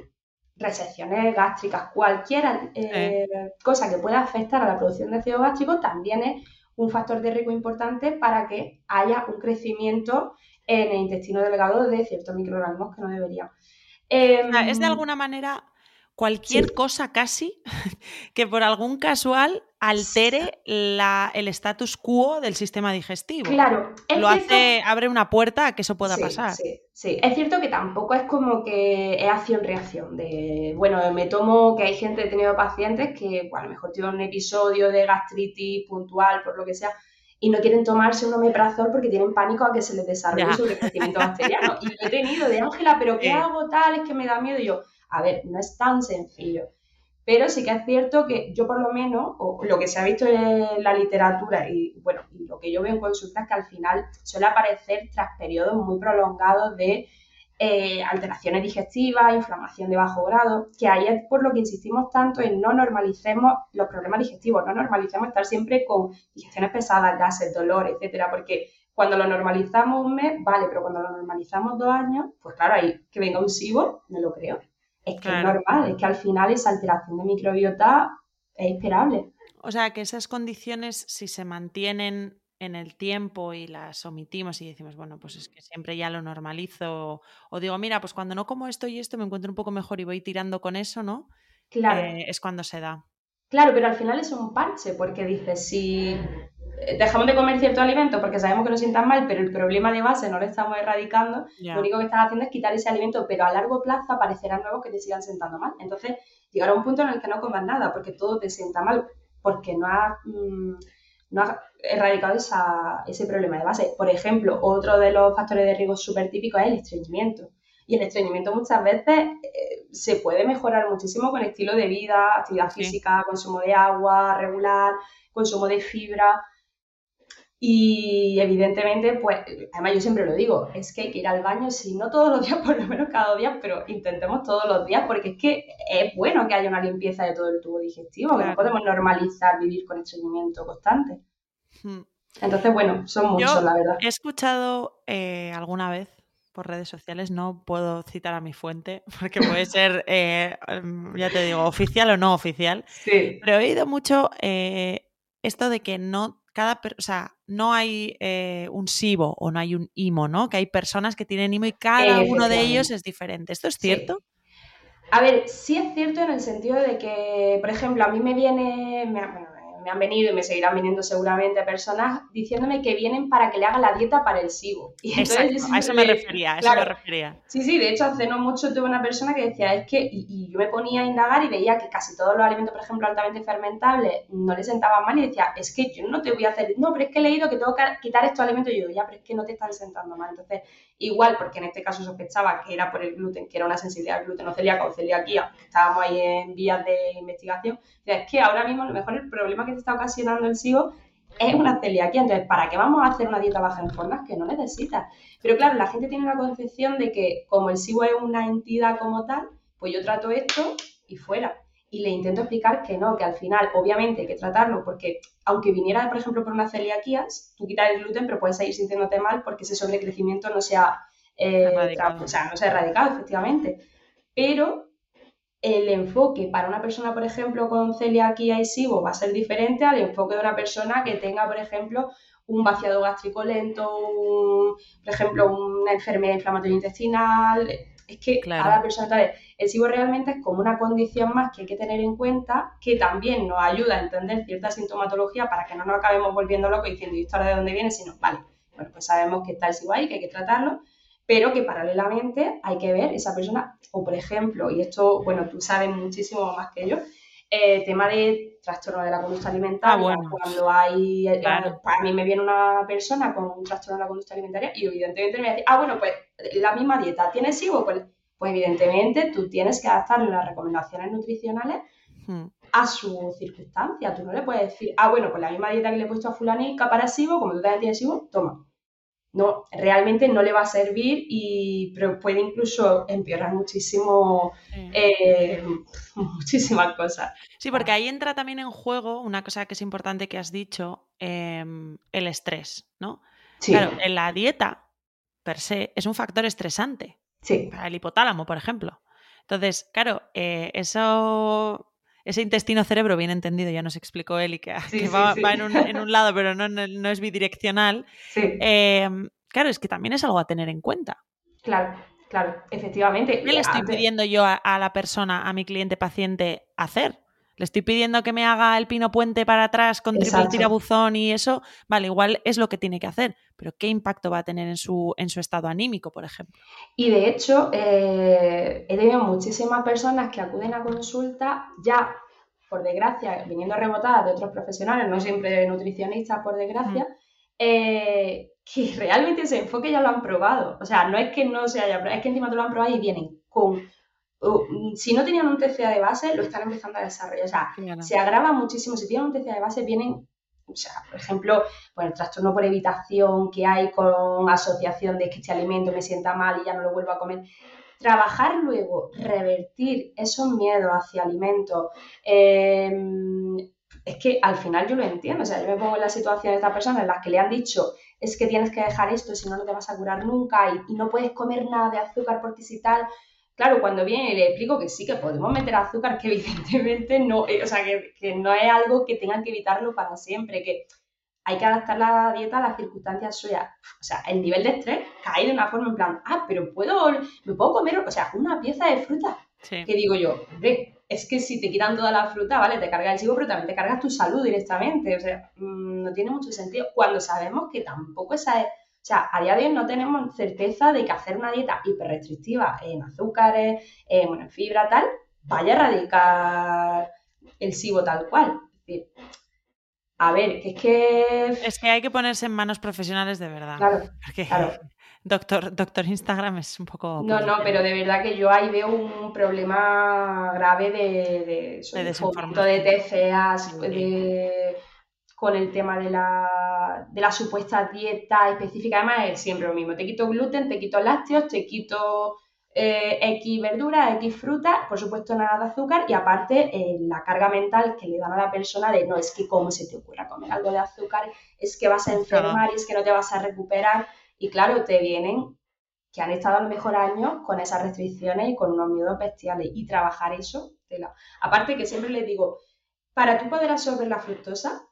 resecciones gástricas, cualquier eh, Sí. cosa que pueda afectar a la producción de ácido gástrico también es un factor de riesgo importante para que haya un crecimiento en el intestino delgado de ciertos microorganismos que no deberían. Eh, O sea, es de alguna manera sí, cualquier cosa casi que por algún casual altere la, el status quo del sistema digestivo. claro, es Lo cierto. hace, abre una puerta a que eso pueda Sí, pasar. sí, sí. Es cierto que tampoco es como que es acción-reacción. De, bueno, me tomo que hay gente, he tenido pacientes que bueno, a lo mejor tienen un episodio de gastritis puntual, por lo que sea, y no quieren tomarse un omeprazol porque tienen pánico a que se les desarrolle un Ya. sobrecrecimiento bacteriano. Y lo he tenido de Ángela, ¿pero qué Sí. hago tal? Es que me da miedo. Y yo, a ver, no es tan sencillo. Pero sí que es cierto que yo por lo menos, o lo que se ha visto en la literatura y bueno, y lo que yo veo en consultas, que al final suele aparecer tras periodos muy prolongados de eh, alteraciones digestivas, inflamación de bajo grado, que ahí es por lo que insistimos tanto en no normalicemos los problemas digestivos, no normalicemos estar siempre con digestiones pesadas, gases, dolor, etcétera, porque cuando lo normalizamos un mes, vale, pero cuando lo normalizamos dos años, pues claro, ahí que venga un SIBO, me lo creo. Es que es Claro. normal, es que al final esa alteración de microbiota es esperable. O sea, que esas condiciones, si se mantienen en el tiempo y las omitimos y decimos, bueno, pues es que siempre ya lo normalizo, o, o digo, mira, pues cuando no como esto y esto me encuentro un poco mejor y voy tirando con eso, ¿no? Claro, Eh, es cuando se da. claro, pero al final es un parche, porque dices, si dejamos de comer ciertos alimentos porque sabemos que nos sientan mal, pero el problema de base no lo estamos erradicando, lo Ya. único que estás haciendo es quitar ese alimento, pero a largo plazo aparecerán nuevos que te sigan sentando mal. Entonces, llegará un punto en el que no comas nada porque todo te sienta mal, porque no has, mmm, no has erradicado esa, ese problema de base. Por ejemplo, otro de los factores de riesgo súper típicos es el estreñimiento. Y el estreñimiento muchas veces eh, se puede mejorar muchísimo con estilo de vida, actividad Sí. física, consumo de agua regular, consumo de fibra. Y evidentemente, pues, además yo siempre lo digo, es que hay que ir al baño, si no todos los días, por lo menos cada dos días, pero intentemos todos los días, porque es que es bueno que haya una limpieza de todo el tubo digestivo, que no Claro. podemos normalizar vivir con estreñimiento constante. Hmm. Entonces, bueno, son muchos, Yo la verdad. he escuchado eh, alguna vez por redes sociales, no puedo citar a mi fuente, porque puede ser, eh, em, ya te digo, oficial o no oficial, Sí, pero he oído mucho eh, esto de que no, cada, per- o sea, no hay eh, un SIBO o no hay un IMO, ¿no? Que hay personas que tienen IMO y cada uno de ellos efectivamente. es diferente. ¿Esto es Sí. cierto? A ver, sí es cierto en el sentido de que, por ejemplo, a mí me viene, me, bueno, me han venido y me seguirán viniendo seguramente personas diciéndome que vienen para que le haga la dieta para el SIBO. Y entonces yo Exacto, a siempre eso me le, refería, a eso me claro, refería. sí, sí, de hecho hace no mucho tuve una persona que decía, es que, y, y yo me ponía a indagar y veía que casi todos los alimentos, por ejemplo, altamente fermentables, no le sentaban mal y decía, es que yo no te voy a hacer, no, pero es que he leído que tengo que quitar estos alimentos y yo, ya, pero es que no te están sentando mal. Entonces, igual, porque en este caso sospechaba que era por el gluten, que era una sensibilidad al gluten o celíaca o celiaquía, estábamos ahí en vías de investigación, o sea, es que ahora mismo a lo mejor el problema que te está ocasionando el SIBO es una celiaquía, entonces, ¿para qué vamos a hacer una dieta baja en formas que no necesitas? Pero claro, la gente tiene la concepción de que como el SIBO es una entidad como tal, pues yo trato esto y fuera. Y le intento explicar que no, que al final, obviamente, hay que tratarlo porque, aunque viniera, por ejemplo, por una celiaquía, tú quitas el gluten, pero puedes seguir sintiéndote mal porque ese sobrecrecimiento no se ha, eh, o Erradicado. sea, no se ha erradicado, efectivamente. Pero el enfoque para una persona, por ejemplo, con celiaquía y SIBO va a ser diferente al enfoque de una persona que tenga, por ejemplo, un vaciado gástrico lento, un, por ejemplo, una enfermedad inflamatoria intestinal. Es que cada Claro. persona, entonces, el SIBO realmente es como una condición más que hay que tener en cuenta, que también nos ayuda a entender cierta sintomatología para que no nos acabemos volviendo locos diciendo, ¿y esto ahora de dónde viene? Sino, vale, bueno, pues sabemos que está el SIBO ahí, que hay que tratarlo, pero que paralelamente hay que ver esa persona, o por ejemplo, y esto, bueno, tú sabes muchísimo más que yo, eh, tema de trastorno de la conducta Ah, alimentaria, bueno, cuando hay, eh, claro. a mí me viene una persona con un trastorno de la conducta alimentaria y evidentemente me va a decir, ah, bueno, pues la misma dieta, ¿tienes SIBO? Pues, pues evidentemente tú tienes que adaptarle las recomendaciones nutricionales Hmm. a su circunstancia. Tú no le puedes decir, ah, bueno, pues la misma dieta que le he puesto a fulanica para SIBO, como tú también tienes SIBO, toma. No, realmente no le va a servir y puede incluso empeorar muchísimo, Sí. eh, muchísimas cosas. Sí, porque ahí entra también en juego una cosa que es importante que has dicho, em, el estrés, ¿no? Sí, Claro, en la dieta per se es un factor estresante sí, para el hipotálamo, por ejemplo. Entonces, claro, eh, eso... Ese intestino-cerebro bien entendido, ya nos explicó él, y que, Sí, que sí, va, sí. va en, un, en, un, lado, pero no, no, no es bidireccional. Sí. Eh, claro, es que también es algo a tener en cuenta. Claro, claro, efectivamente. ¿Qué le estoy Antes... pidiendo yo a, a la persona, a mi cliente paciente, hacer? ¿Le estoy pidiendo que me haga el pino puente para atrás con triple Exacto. tirabuzón y eso? Vale, igual es lo que tiene que hacer, pero ¿qué impacto va a tener en su, en su estado anímico, por ejemplo? Y de hecho, eh, he tenido muchísimas personas que acuden a consulta ya, por desgracia, viniendo rebotadas de otros profesionales, no siempre nutricionistas, por desgracia, Mm. eh, que realmente ese enfoque ya lo han probado. O sea, no es que no se haya probado, es que encima te lo han probado y vienen con... Uh, si no tenían un T C A de base, lo están empezando a desarrollar. O sea, Claro. se agrava muchísimo. Si tienen un T C A de base, vienen... O sea, por ejemplo, pues el trastorno por evitación que hay con asociación de que este alimento me sienta mal y ya no lo vuelvo a comer. Trabajar luego, revertir esos miedos hacia alimentos, eh, es que al final yo lo entiendo. O sea, yo me pongo en la situación de estas personas en las que le han dicho es que tienes que dejar esto, si no, no te vas a curar nunca y, y no puedes comer nada de azúcar porque si tal... Claro, cuando viene le explico que sí, que podemos meter azúcar, que evidentemente no, eh, o sea, que, que no es algo que tengan que evitarlo para siempre, que hay que adaptar la dieta a las circunstancias suyas. O sea, el nivel de estrés cae de una forma en plan, ah, pero puedo, me puedo comer, o sea, una pieza de fruta. Sí. Que digo yo, hombre, es que si te quitan toda la fruta, vale, te cargas el chivo, pero también te cargas tu salud directamente. O sea, mmm, no tiene mucho sentido cuando sabemos que tampoco esa es... O sea, a día de hoy no tenemos certeza de que hacer una dieta hiperrestrictiva en azúcares, en, bueno, en fibra, tal, vaya a erradicar el SIBO tal cual. Es decir, a ver, que es que... Es que hay que ponerse en manos profesionales de verdad. Claro, Porque claro. doctor, doctor Instagram es un poco... No, no, pero de verdad que yo ahí veo un problema grave de, de, eso, de de fomento de desinformación. T C As, Sí. de, con el tema de la, de la supuesta dieta específica. Además es siempre lo mismo, te quito gluten, te quito lácteos, te quito eh, X verduras, X frutas, por supuesto nada de azúcar y aparte eh, la carga mental que le dan a la persona de no, es que cómo se te ocurra comer algo de azúcar, es que vas a enfermar y es que no te vas a recuperar y claro, te vienen que han estado a lo mejor años con esas restricciones y con unos miedos bestiales y trabajar eso, tela. Aparte que siempre les digo, para tú poder absorber la fructosa,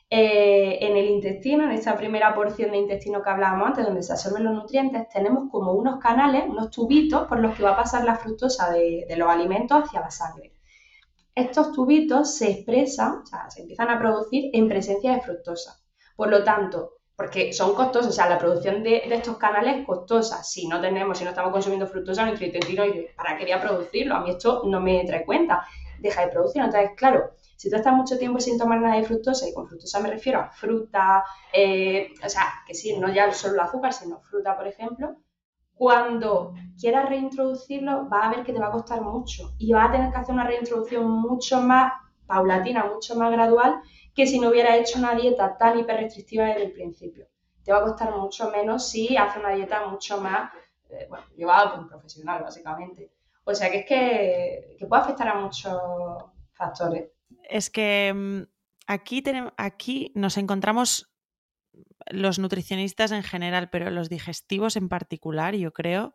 eh, en el intestino, en esta primera porción de intestino que hablábamos antes, donde se absorben los nutrientes, tenemos como unos canales, unos tubitos por los que va a pasar la fructosa de, de los alimentos hacia la sangre. Estos tubitos se expresan, o sea, se empiezan a producir en presencia de fructosa. Por lo tanto, porque son costosos, o sea, la producción de, de estos canales es costosa. Si no tenemos, si no estamos consumiendo fructosa, nuestro intestino dice, ¿para qué voy a producirlo? A mí esto no me trae cuenta. Deja de producirlo. Entonces, claro, si tú estás mucho tiempo sin tomar nada de fructosa, y con fructosa me refiero a fruta, eh, o sea, que sí, no ya solo el azúcar, sino fruta, por ejemplo, cuando quieras reintroducirlo, vas a ver que te va a costar mucho y vas a tener que hacer una reintroducción mucho más paulatina, mucho más gradual que si no hubieras hecho una dieta tan hiperrestrictiva desde el principio. Te va a costar mucho menos si haces una dieta mucho más, eh, bueno, llevada por un profesional, básicamente. O sea que es que, que puede afectar a muchos factores. Es que aquí, tenemos, aquí nos encontramos los nutricionistas en general, pero los digestivos en particular, yo creo,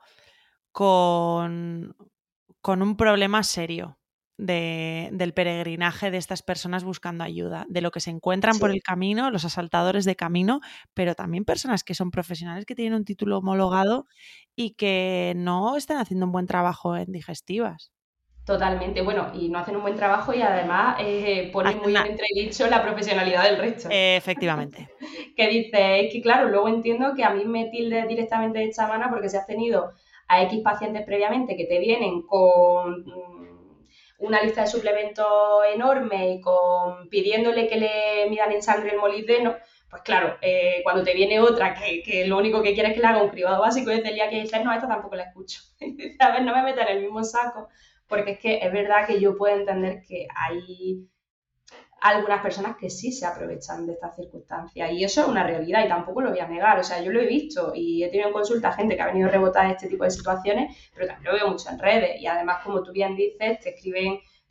con, con un problema serio de, del peregrinaje de estas personas buscando ayuda, de lo que se encuentran Sí. por el camino, los asaltadores de camino, pero también personas que son profesionales que tienen un título homologado y que no están haciendo un buen trabajo en digestivas. Totalmente, bueno, y no hacen un buen trabajo y además eh, ponen muy en entredicho la profesionalidad del resto. Eh, efectivamente. Que dice, es que claro, luego entiendo que a mí me tilde directamente de chamana porque si has tenido a X pacientes previamente que te vienen con una lista de suplementos enorme y con pidiéndole que le midan en sangre el molibdeno, pues claro, eh, cuando te viene otra que, que lo único que quiere es que le haga un cribado básico y el día que dices, no, esta tampoco la escucho. A ver, no me metan en el mismo saco, porque es que es verdad que yo puedo entender que hay algunas personas que sí se aprovechan de estas circunstancias y eso es una realidad y tampoco lo voy a negar, o sea, yo lo he visto y he tenido en consulta gente que ha venido rebotada de este tipo de situaciones, pero también lo veo mucho en redes y además, como tú bien dices, te escriben,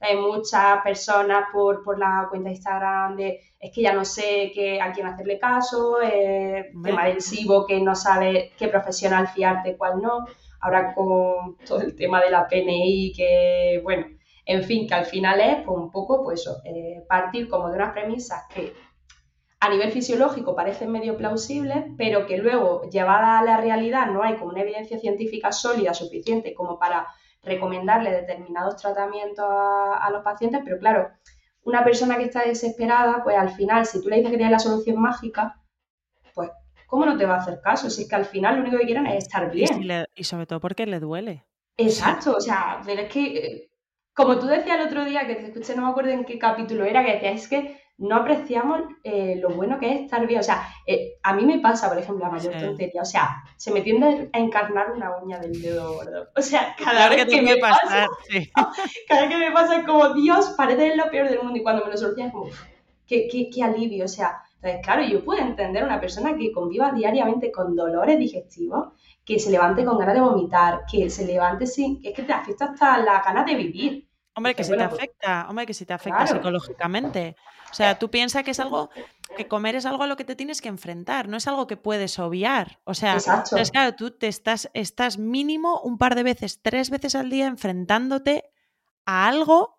Hay muchas personas por, por la cuenta de Instagram de es que ya no sé qué, a quién hacerle caso, eh, tema Hombre, del SIBO que no sabe qué profesional fiarte, cuál no. Ahora con todo el tema de la P N I, que bueno, en fin, que al final es pues, un poco pues eso, eh, partir como de unas premisas que a nivel fisiológico parecen medio plausibles, pero que luego, llevada a la realidad, no hay como una evidencia científica sólida suficiente como para recomendarle determinados tratamientos a, a los pacientes, pero claro, una persona que está desesperada, pues al final, si tú le dices que tiene la solución mágica, pues, ¿cómo no te va a hacer caso? Si es que al final lo único que quieren es estar y, si bien. le- y sobre todo porque le duele. O sea, Exacto, o sea, pero es que, eh, como tú decías el otro día, que te escuché, no me acuerdo en qué capítulo era, que decías, es que no apreciamos eh, lo bueno que es estar bien. O sea, eh, a mí me pasa, por ejemplo, la mayor sí. tontería, o sea, se me tiende a encarnar una uña del dedo gordo. O sea, Lo cada peor que vez te que me puede pasa, pasar, sí. cada vez que me pasa es como, Dios, parece lo peor del mundo. Y cuando me lo solucionas es como, uf, qué, qué, qué alivio. O sea, entonces, claro, yo puedo entender a una persona que conviva diariamente con dolores digestivos, que se levante con ganas de vomitar, que se levante sin... Es que te afecta hasta la ganas de vivir. Hombre, que Dices, si te bueno, pues afecta, hombre, que si te afecta claro, psicológicamente. O sea, tú piensas que es algo, que comer es algo a lo que te tienes que enfrentar, no es algo que puedes obviar. O sea, entonces, exacto. claro, tú te estás, estás mínimo un par de veces, tres veces al día enfrentándote a algo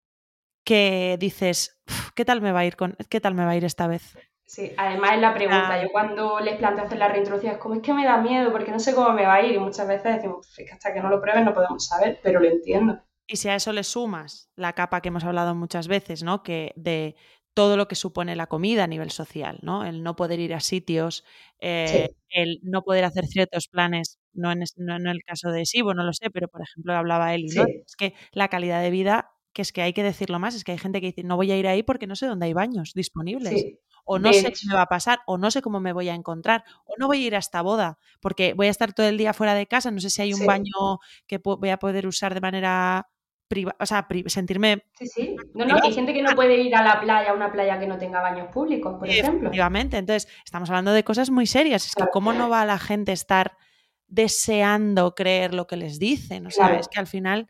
que dices, "Uf, ¿qué tal me va a ir con, qué tal me va a ir esta vez?" Sí, además es la O pregunta. sea, Yo cuando les planteo hacer la reintroducción es como, es que me da miedo porque no sé cómo me va a ir. Y muchas veces decimos, es que hasta que no lo pruebes no podemos saber, pero lo entiendo. y si a eso le sumas la capa que hemos hablado muchas veces, ¿no? Que de todo lo que supone la comida a nivel social, ¿no? El no poder ir a sitios, eh, Sí, el no poder hacer ciertos planes, no en, es- no en el caso de Sibo, no lo sé, pero por ejemplo hablaba Eli, ¿no? sí, Es que la calidad de vida, que es que hay que decirlo más, es que hay gente que dice, no voy a ir ahí porque no sé dónde hay baños disponibles, sí. o no De sé qué hecho, me va a pasar, o no sé cómo me voy a encontrar, o no voy a ir a esta boda porque voy a estar todo el día fuera de casa, no sé si hay un sí, baño que po- voy a poder usar de manera priva- o sea, pri- sentirme sí, sí. No, no, que privada. hay gente que no puede ir a la playa, a una playa que no tenga baños públicos, por ejemplo. Efectivamente. Entonces, estamos hablando de cosas muy serias. Es que Claro, cómo no va la gente a estar deseando creer lo que les dicen. O sea, es claro. que al final,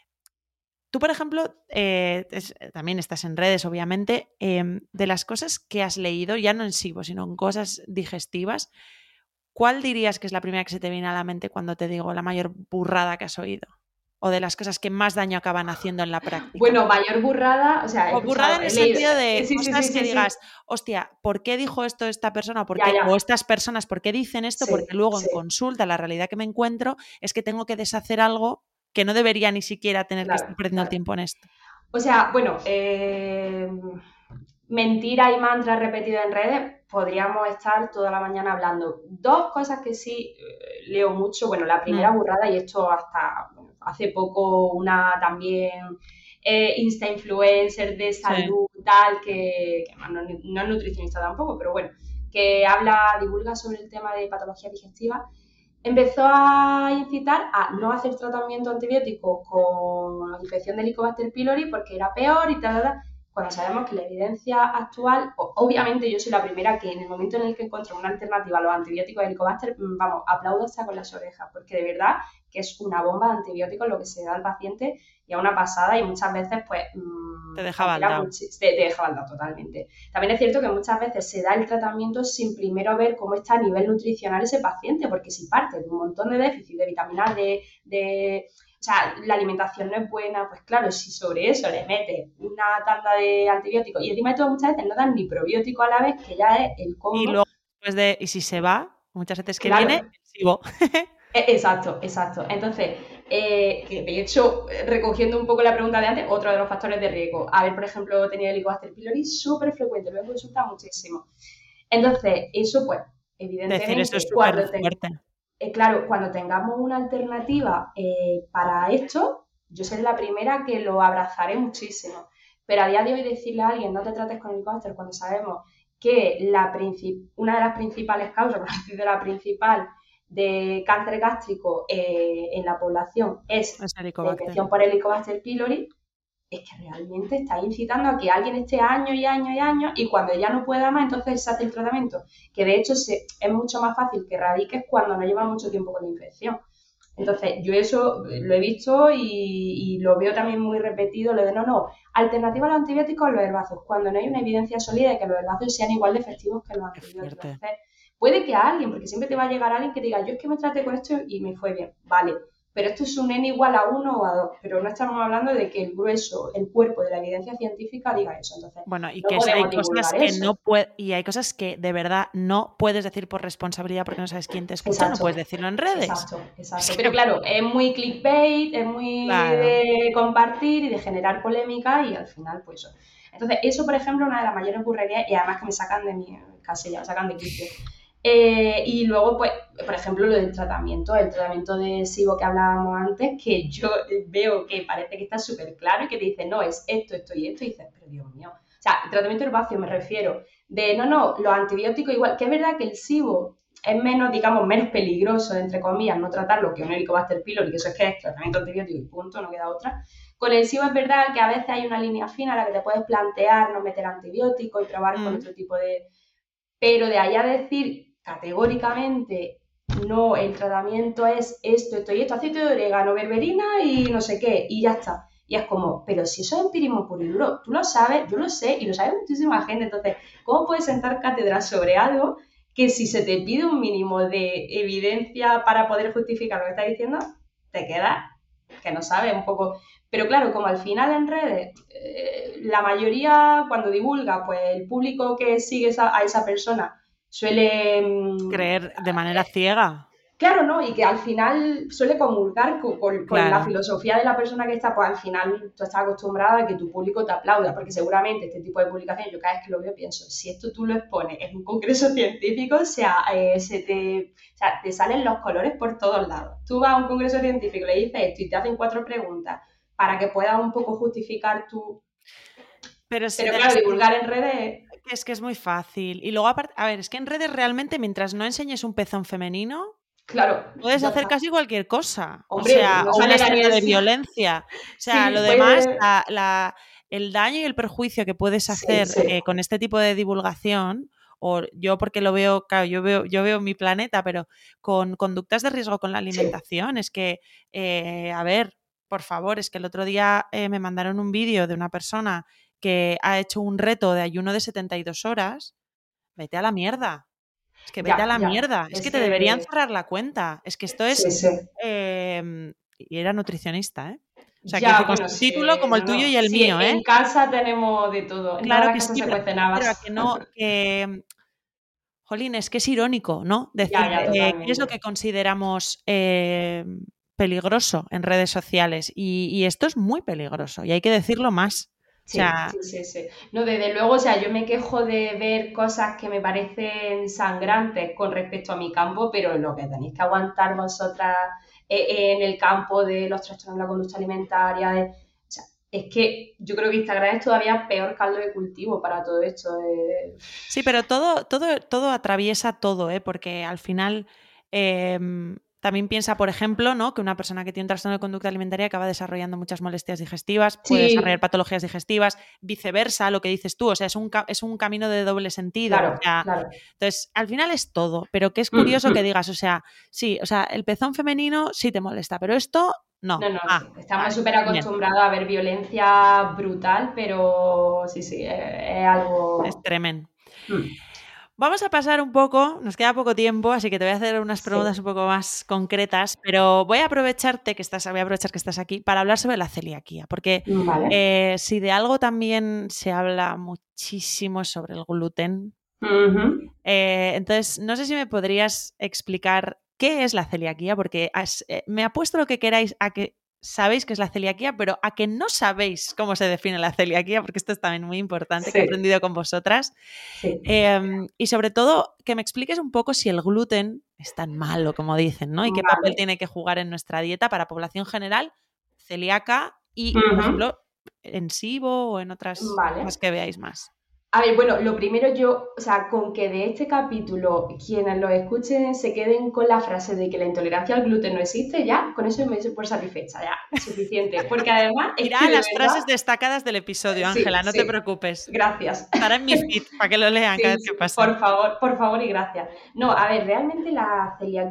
tú, por ejemplo, eh, es- también estás en redes, obviamente, em, de las cosas que has leído, ya no en SIBO, sino en cosas digestivas, ¿cuál dirías que es la primera que se te viene a la mente cuando te digo la mayor burrada que has oído? O de las cosas que más daño acaban haciendo en la práctica. Bueno, mayor burrada, o sea, he O burrada escuchado, en he el leído. sentido eh, de Sí, sí, sí, cosas que sí, digas: sí. "Hostia, ¿por qué dijo esto esta persona? ¿Por Ya, qué?". O ya. estas personas, ¿por qué dicen esto? Porque Sí, luego en sí, consulta la realidad que me encuentro es que tengo que deshacer algo que no debería ni siquiera tener que estar claro, perdiendo el claro. tiempo en esto. O sea, bueno, eh, mentira y mantra repetido en redes, podríamos estar toda la mañana hablando. Dos cosas que sí eh, leo mucho. Bueno, la primera Mm, burrada, y esto hasta bueno, hace poco una también eh, Insta influencer de sí, salud, tal, que, que no, no es nutricionista tampoco, pero bueno, que habla, divulga sobre el tema de patología digestiva, empezó a incitar a no hacer tratamiento antibiótico con la infección de Helicobacter pylori porque era peor y tal, tal, cuando sabemos que la evidencia actual, obviamente yo soy la primera que en el momento en el que encuentro una alternativa a los antibióticos de Helicobacter, vamos, aplaudo hasta con las orejas, porque de verdad que es una bomba de antibióticos lo que se da al paciente y a una pasada y muchas veces pues te mmm, deja altera baldao. mucho, te, te deja baldado totalmente. También es cierto que muchas veces se da el tratamiento sin primero ver cómo está a nivel nutricional ese paciente, porque si parte de un montón de déficit de vitaminas, de, de o sea, la alimentación no es buena, pues claro, si sobre eso le metes una tanda de antibióticos y encima de todo muchas veces no dan ni probiótico a la vez, que ya es el Y combo, luego después de y si se va, muchas veces que viene, claro, sigo. e- exacto, exacto. Entonces, eh, que de hecho, recogiendo un poco la pregunta de antes, otro de los factores de riesgo. Haber, por ejemplo, tenido Helicobacter pylori súper frecuente, lo he consultado muchísimo. Entonces, eso, pues, Decir eso es evidentemente, súper cuando te, fuerte. eh, claro, cuando tengamos una alternativa eh, para esto, yo seré la primera que lo abrazaré muchísimo. Pero a día de hoy decirle a alguien no te trates con helicóptero cuando sabemos que la una de las principales causas, por así decirlo, la principal de cáncer gástrico eh, en la población es Es la Helicobacter. infección por Helicobacter pylori, es que realmente está incitando a que alguien esté años y años y años y cuando ya no pueda más, entonces se hace el tratamiento, que de hecho se, es mucho más fácil que radiques cuando no lleva mucho tiempo con la infección. Entonces, yo eso lo he visto y, y lo veo también muy repetido, lo de no, no, alternativa a los antibióticos, los herbáceos, cuando no hay una evidencia sólida de que los herbáceos sean igual de efectivos que los Qué antibióticos. fuerte. Entonces, puede que a alguien, porque siempre te va a llegar alguien que diga, yo es que me traté con esto y me fue bien, vale, pero esto es un N igual a uno o a dos, pero no estamos hablando de que el grueso, el cuerpo de la evidencia científica diga eso, entonces Bueno, y no que podemos hay cosas divulgar que eso. no puede, y hay cosas que de verdad no puedes decir por responsabilidad porque no sabes quién te escucha, no Exacto, puedes decirlo en redes. exacto, exacto. Es Pero que, claro, es muy clickbait, es muy claro. de compartir y de generar polémica y al final, pues eso. Entonces, eso, por ejemplo, es una de las mayores burrerías y además que me sacan de mi casilla, me sacan de quicio. Eh, y luego, pues, por ejemplo, lo del tratamiento, el tratamiento de SIBO que hablábamos antes, que yo veo que parece que está súper claro y que te dice, no, es esto, esto y esto, y dices, pero Dios mío. O sea, el tratamiento herbáceo me refiero, de no, no, los antibióticos igual, que es verdad que el SIBO es menos, digamos, menos peligroso, entre comillas, no tratarlo que un Helicobacter pylori, que eso es que es tratamiento antibiótico y punto, no queda otra. Con el SIBO es verdad que a veces hay una línea fina a la que te puedes plantear no meter antibióticos y probar mm. con otro tipo de... Pero de ahí a decir categóricamente, no, el tratamiento es esto, esto y esto, aceite de orégano, berberina y no sé qué, y ya está. Y es como, pero si eso es empirismo puro y duro, tú lo sabes, yo lo sé y lo sabe muchísima gente. Entonces, ¿cómo puedes sentar cátedra sobre algo que si se te pide un mínimo de evidencia para poder justificar lo que estás diciendo, te queda que no sabes un poco? Pero claro, como al final en redes, eh, la mayoría cuando divulga, pues el público que sigue esa, a esa persona suele... creer de manera ciega. Claro, ¿no? Y que al final suele comulgar con, con, claro. con la filosofía de la persona que está, pues al final tú estás acostumbrada a que tu público te aplauda, porque seguramente este tipo de publicaciones, yo cada vez que lo veo pienso, si esto tú lo expones en un congreso científico, o sea, eh, se te, o sea, te salen los colores por todos lados. Tú vas a un congreso científico, le dices esto y te hacen cuatro preguntas para que puedas un poco justificar tu... Pero, si Pero claro, divulgar en redes... Es que es muy fácil. Y luego, aparte, a ver, es que en redes realmente, mientras no enseñes un pezón femenino, claro, puedes hacer está. casi cualquier cosa. Hombre, o sea, no o una sale escena de violencia. O sea, sí, lo puede... demás, la, la, el daño y el perjuicio que puedes hacer sí, sí. Eh, con este tipo de divulgación, o yo porque lo veo, claro, yo veo, yo veo mi planeta, pero con conductas de riesgo con la alimentación, sí. Es que, eh, a ver, por favor, es que el otro día eh, me mandaron un vídeo de una persona que ha hecho un reto de ayuno de setenta y dos horas, vete a la mierda. Es que vete ya, a la ya. mierda. Es, es que te que... deberían cerrar la cuenta. Es que esto es... Sí, sí. Eh, y era nutricionista, ¿eh? O sea, ya, que bueno, con sí, título como el no, tuyo no. y el sí, mío, ¿eh? En casa tenemos de todo. En claro todas que las casas sí, se pero, cuecen habas. pero que no... Que, jolín, es que es irónico, ¿no? Decir, ya, ya, eh, ¿qué es lo que consideramos eh, peligroso en redes sociales? Y, y esto es muy peligroso y hay que decirlo más. Sí, o sea, sí, sí, sí. No, desde luego, o sea, yo me quejo de ver cosas que me parecen sangrantes con respecto a mi campo, pero lo que tenéis que aguantar vosotras eh, en el campo de los trastornos de la conducta alimentaria, de, o sea, es que yo creo que Instagram es todavía peor caldo de cultivo para todo esto. Eh. Sí, pero todo, todo, todo atraviesa todo, ¿eh? Porque al final... Eh, también piensa, por ejemplo, ¿no? que una persona que tiene un trastorno de conducta alimentaria acaba desarrollando muchas molestias digestivas, puede sí. desarrollar patologías digestivas, viceversa, lo que dices tú, o sea, es un, es un camino de doble sentido. Claro, o sea, claro. Entonces, al final es todo, pero que es curioso mm. que digas, o sea, sí, o sea, el pezón femenino sí te molesta, pero esto no. No, no, ah, sí. Estamos vale, súper acostumbrados a ver violencia brutal, pero sí, sí, es, es algo... Es tremendo. Mm. Vamos a pasar un poco, nos queda poco tiempo, así que te voy a hacer unas preguntas sí. un poco más concretas, pero voy a aprovecharte que estás, voy a aprovechar que estás aquí para hablar sobre la celiaquía, porque vale. eh, si de algo también se habla muchísimo sobre el gluten, uh-huh. eh, entonces no sé si me podrías explicar qué es la celiaquía, porque has, eh, me apuesto lo que queráis a que sabéis qué es la celiaquía, pero a que no sabéis cómo se define la celiaquía, porque esto es también muy importante, sí. que he aprendido con vosotras. Sí. Eh, y sobre todo, que me expliques un poco si el gluten es tan malo como dicen, ¿no? Y qué vale. papel tiene que jugar en nuestra dieta para población general, celíaca y, uh-huh. por ejemplo, en SIBO o en otras vale. cosas que veáis más. A ver, bueno, lo primero yo, o sea, con que de este capítulo quienes lo escuchen se queden con la frase de que la intolerancia al gluten no existe, ya, con eso me doy por satisfecha, ya, suficiente. Porque además es Irá que de las verdad... frases destacadas del episodio, Ángela, sí, no sí. te preocupes. Gracias. Estará en mi feed para que lo lean sí, cada vez sí, que pase. Por favor, por favor y gracias. No, a ver, realmente la celiaquía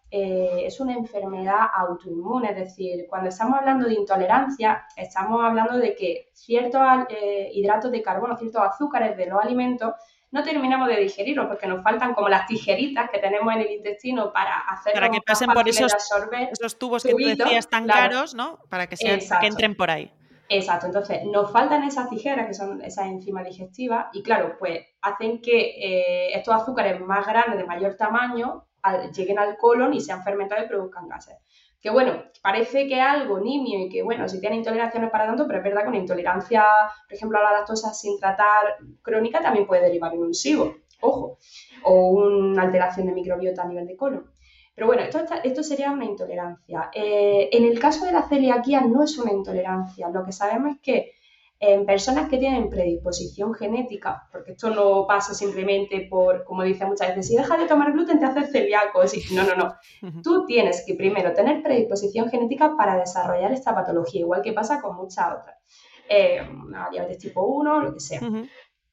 eh, es una enfermedad autoinmune, es decir, cuando estamos hablando de intolerancia, estamos hablando de que ciertos eh, hidratos de carbono, ciertos azúcares de los alimentos, no terminamos de digerirlos porque nos faltan como las tijeritas que tenemos en el intestino para hacerlos para que más pasen por fáciles esos, de absorber. esos tubos Tubitos, que tú decías tan claro. caros, ¿no? Para que, sean, que entren por ahí. Exacto, entonces nos faltan esas tijeras que son esas enzimas digestivas y claro, pues hacen que eh, estos azúcares más grandes, de mayor tamaño, al, lleguen al colon y sean fermentados y produzcan gases. Que bueno, parece que es algo nimio y que bueno, si tiene intolerancia no es para tanto, pero es verdad que una intolerancia, por ejemplo, a la lactosa sin tratar crónica también puede derivar en un SIBO, ojo, o una alteración de microbiota a nivel de colon. Pero bueno, esto, esto sería una intolerancia. Eh, en el caso de la celiaquía no es una intolerancia. Lo que sabemos es que en personas que tienen predisposición genética, porque esto no pasa simplemente por, como dicen muchas veces, si dejas de tomar gluten te haces celíaco. No, no, no. Tú tienes que primero tener predisposición genética para desarrollar esta patología, igual que pasa con muchas otras. Eh, una diabetes tipo uno, lo que sea. Uh-huh.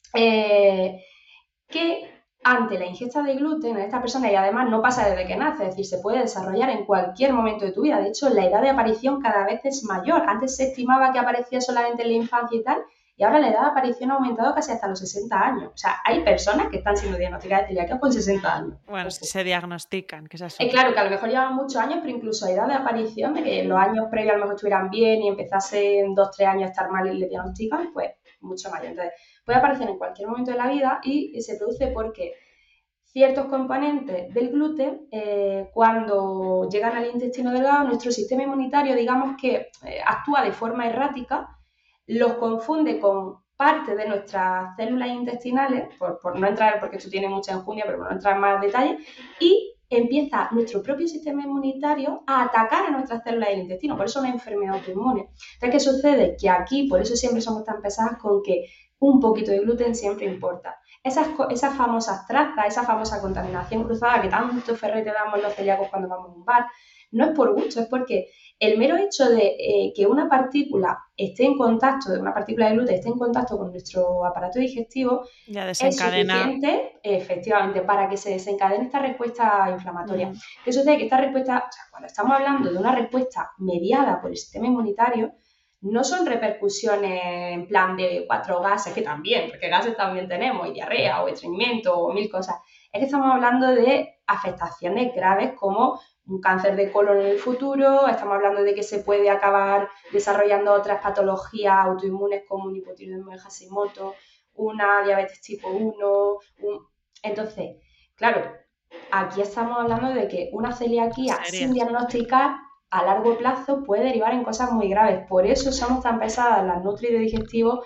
Eh, que ante la ingesta de gluten en esta persona, y además no pasa desde que nace, es decir, se puede desarrollar en cualquier momento de tu vida. De hecho, la edad de aparición cada vez es mayor. Antes se estimaba que aparecía solamente en la infancia y tal, y ahora la edad de aparición ha aumentado casi hasta los sesenta años. O sea, hay personas que están siendo diagnosticadas de celiaquia con sesenta años. Bueno, si se diagnostican, que es así. Es claro que a lo mejor llevan muchos años, pero incluso a edad de aparición, de que los años previos a lo mejor estuvieran bien y empezase en dos, tres años a estar mal y le diagnostican, pues mucho mayor. Entonces, puede aparecer en cualquier momento de la vida y se produce porque ciertos componentes del gluten, eh, cuando llegan al intestino delgado, nuestro sistema inmunitario, digamos que eh, actúa de forma errática, los confunde con parte de nuestras células intestinales, por, por no entrar, porque esto tiene mucha enjundia, pero por no entrar en más detalle, y empieza nuestro propio sistema inmunitario a atacar a nuestras células del intestino, por eso es una enfermedad autoinmune. Entonces, ¿qué sucede? Que aquí, por eso siempre somos tan pesadas con que un poquito de gluten siempre importa. Esas, esas famosas trazas, esa famosa contaminación cruzada que tanto ferrete damos los celíacos cuando vamos a un bar, no es por gusto, es porque el mero hecho de eh, que una partícula esté en contacto, de una partícula de gluten esté en contacto con nuestro aparato digestivo, ya desencadena. Es suficiente, efectivamente, para que se desencadene esta respuesta inflamatoria. Mm. ¿Qué sucede? Que esta respuesta, o sea, cuando estamos hablando de una respuesta mediada por el sistema inmunitario, no son repercusiones en plan de cuatro gases, que también, porque gases también tenemos, y diarrea, o estreñimiento, o mil cosas. Es que estamos hablando de afectaciones graves como un cáncer de colon en el futuro, estamos hablando de que se puede acabar desarrollando otras patologías autoinmunes como un hipotiroidismo de Hashimoto, una diabetes tipo uno. Un... Entonces, claro, aquí estamos hablando de que una celiaquía sin diagnosticar a largo plazo puede derivar en cosas muy graves. Por eso somos tan pesadas las nutri de digestivo,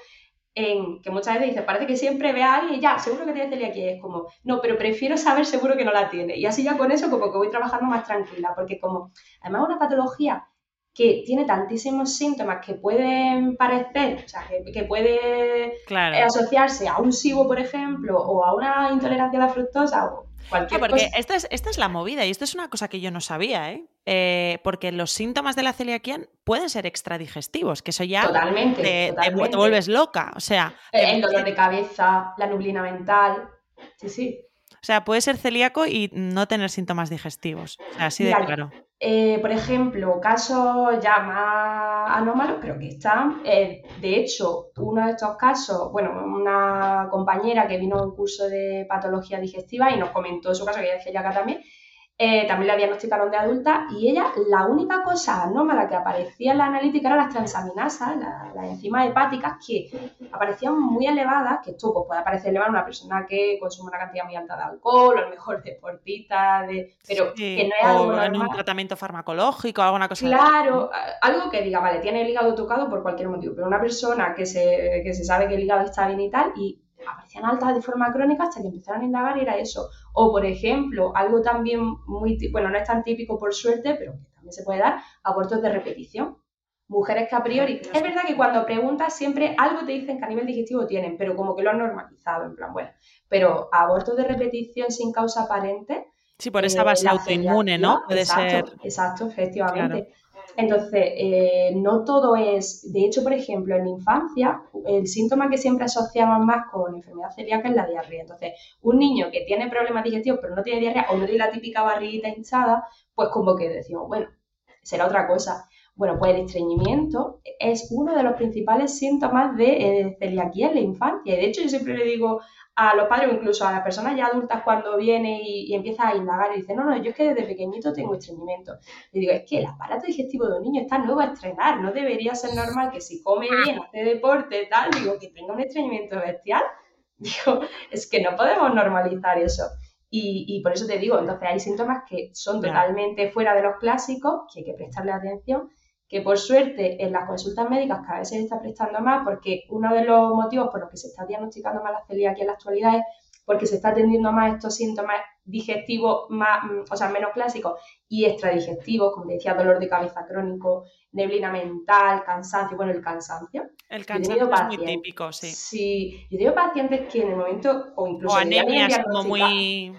en que muchas veces dice, parece que siempre ve a alguien y ya, seguro que tiene celiaquía. Es como, no, pero prefiero saber seguro que no la tiene. Y así ya con eso como que voy trabajando más tranquila, porque como además es una patología que tiene tantísimos síntomas que pueden parecer, o sea, que, que puede claro. asociarse a un SIBO, por ejemplo, o a una intolerancia a la fructosa, o cualquier ah, porque cosa. Esta es, esta es la movida, y esto es una cosa que yo no sabía, ¿eh? Eh, porque los síntomas de la celiaquía pueden ser extradigestivos, que eso ya totalmente, te, totalmente. Te, te vuelves loca, o sea... El, el dolor de cabeza, la nublina mental, sí, sí. O sea, puede ser celíaco y no tener síntomas digestivos, o sea, así de Mira, claro. Eh, por ejemplo, casos ya más anómalos, pero que están, eh, de hecho, uno de estos casos, bueno, una compañera que vino a un curso de patología digestiva y nos comentó su caso, que ella es celíaca también, eh, también la diagnosticaron de adulta y ella, la única cosa anómala que aparecía en la analítica eran las transaminasas, las, las enzimas hepáticas que aparecían muy elevadas, que esto pues, puede aparecer elevado en una persona que consume una cantidad muy alta de alcohol, o a lo mejor deportista, de, pero sí, que no es algo normal. En un tratamiento farmacológico, alguna cosa Claro, así. Algo que diga, vale, tiene el hígado tocado por cualquier motivo, pero una persona que se, que se sabe que el hígado está bien y tal, y aparecían altas de forma crónica hasta que empezaron a indagar y era eso. O, por ejemplo, algo también muy, bueno, no es tan típico por suerte, pero que también se puede dar, abortos de repetición. Mujeres que a priori, es verdad que cuando preguntas siempre algo te dicen que a nivel digestivo tienen, pero como que lo han normalizado, en plan, bueno, pero abortos de repetición sin causa aparente. Sí, por esa base eh, autoinmune, ¿no? Puede exacto, ser. Exacto, efectivamente. Claro. Entonces, eh, no todo es, de hecho, por ejemplo, en la infancia, el síntoma que siempre asociamos más con enfermedad celíaca es la diarrea. Entonces, un niño que tiene problemas digestivos pero no tiene diarrea o no tiene la típica barriguita hinchada, pues como que decimos, bueno, será otra cosa. Bueno, pues el estreñimiento es uno de los principales síntomas de eh, celiaquía en la infancia. Y de hecho, yo siempre le digo a los padres o incluso a las personas ya adultas cuando viene y, y empieza a indagar y dice, no, no, yo es que desde pequeñito tengo estreñimiento. Le digo, es que el aparato digestivo de un niño está nuevo a estrenar, no debería ser normal que si come bien, hace deporte, tal, digo, que tenga un estreñimiento bestial. Digo, es que no podemos normalizar eso. Y, y por eso te digo, entonces hay síntomas que son Ya. totalmente fuera de los clásicos, que hay que prestarle atención, que por suerte en las consultas médicas cada vez se está prestando más, porque uno de los motivos por los que se está diagnosticando más la celiaquía en la actualidad es porque se está atendiendo más estos síntomas digestivos más, o sea, menos clásicos y extradigestivos, como te decía, dolor de cabeza crónico, neblina mental, cansancio, bueno, el cansancio. El Yo he tenido cansancio es muy pacientes, típico, sí. sí, yo he tenido pacientes que en el momento, o O incluso que ya vienen anemias como diagnosticados, muy...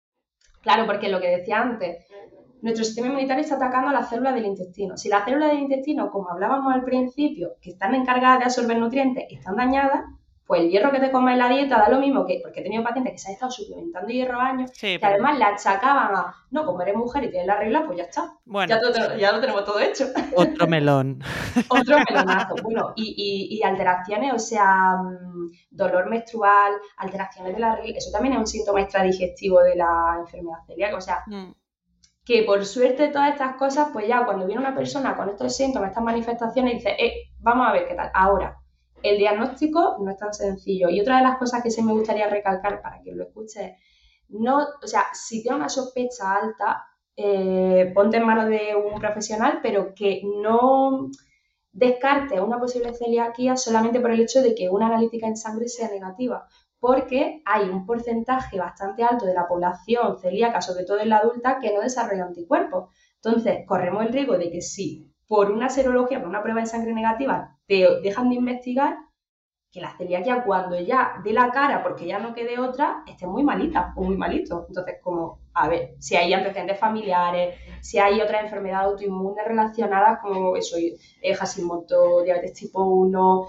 claro, porque lo que decía antes, nuestro sistema inmunitario está atacando a las células del intestino. Si las células del intestino, como hablábamos al principio, que están encargadas de absorber nutrientes, están dañadas, pues el hierro que te comes en la dieta da lo mismo que, porque he tenido pacientes que se han estado suplementando hierro años, Sí, que pero además le achacaban a, no, como eres mujer y tienes la regla, pues ya está. bueno, Ya, todo, ya lo tenemos todo hecho. otro melón. Otro melonazo. Bueno, y, y, y alteraciones, o sea, mmm, dolor menstrual, alteraciones de la regla, eso también es un síntoma extradigestivo de la enfermedad celíaca. O sea, Mm. que por suerte todas estas cosas, pues ya cuando viene una persona con estos síntomas, estas manifestaciones, dice, eh, vamos a ver qué tal. Ahora, el diagnóstico no es tan sencillo. Y otra de las cosas que sí me gustaría recalcar para que lo escuches, no, o sea, si tienes una sospecha alta, eh, ponte en manos de un profesional, pero que no descarte una posible celiaquía solamente por el hecho de que una analítica en sangre sea negativa, porque hay un porcentaje bastante alto de la población celíaca, sobre todo en la adulta, que no desarrolla anticuerpos. Entonces, corremos el riesgo de que si por una serología, por una prueba de sangre negativa, te dejan de investigar, que la celiaquía cuando ya dé la cara porque ya no quede otra, esté muy malita o muy malito. Entonces, como, a ver, si hay antecedentes familiares, si hay otras enfermedades autoinmunes relacionadas como eso, eh, Hashimoto, diabetes tipo uno,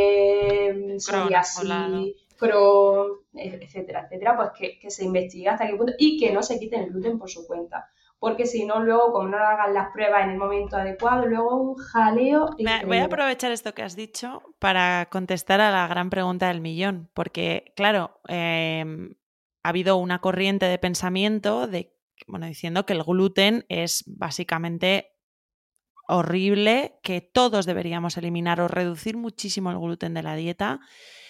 eh, Crohn colado. psoriasis, Crohn, etcétera, etcétera, pues que, que se investigue hasta qué punto y que no se quiten el gluten por su cuenta. Porque si no, luego, como no hagan las pruebas en el momento adecuado, luego un jaleo Me- Voy a increíble. aprovechar esto que has dicho para contestar a la gran pregunta del millón, porque, claro, eh, ha habido una corriente de pensamiento de, bueno, diciendo que el gluten es básicamente horrible, que todos deberíamos eliminar o reducir muchísimo el gluten de la dieta.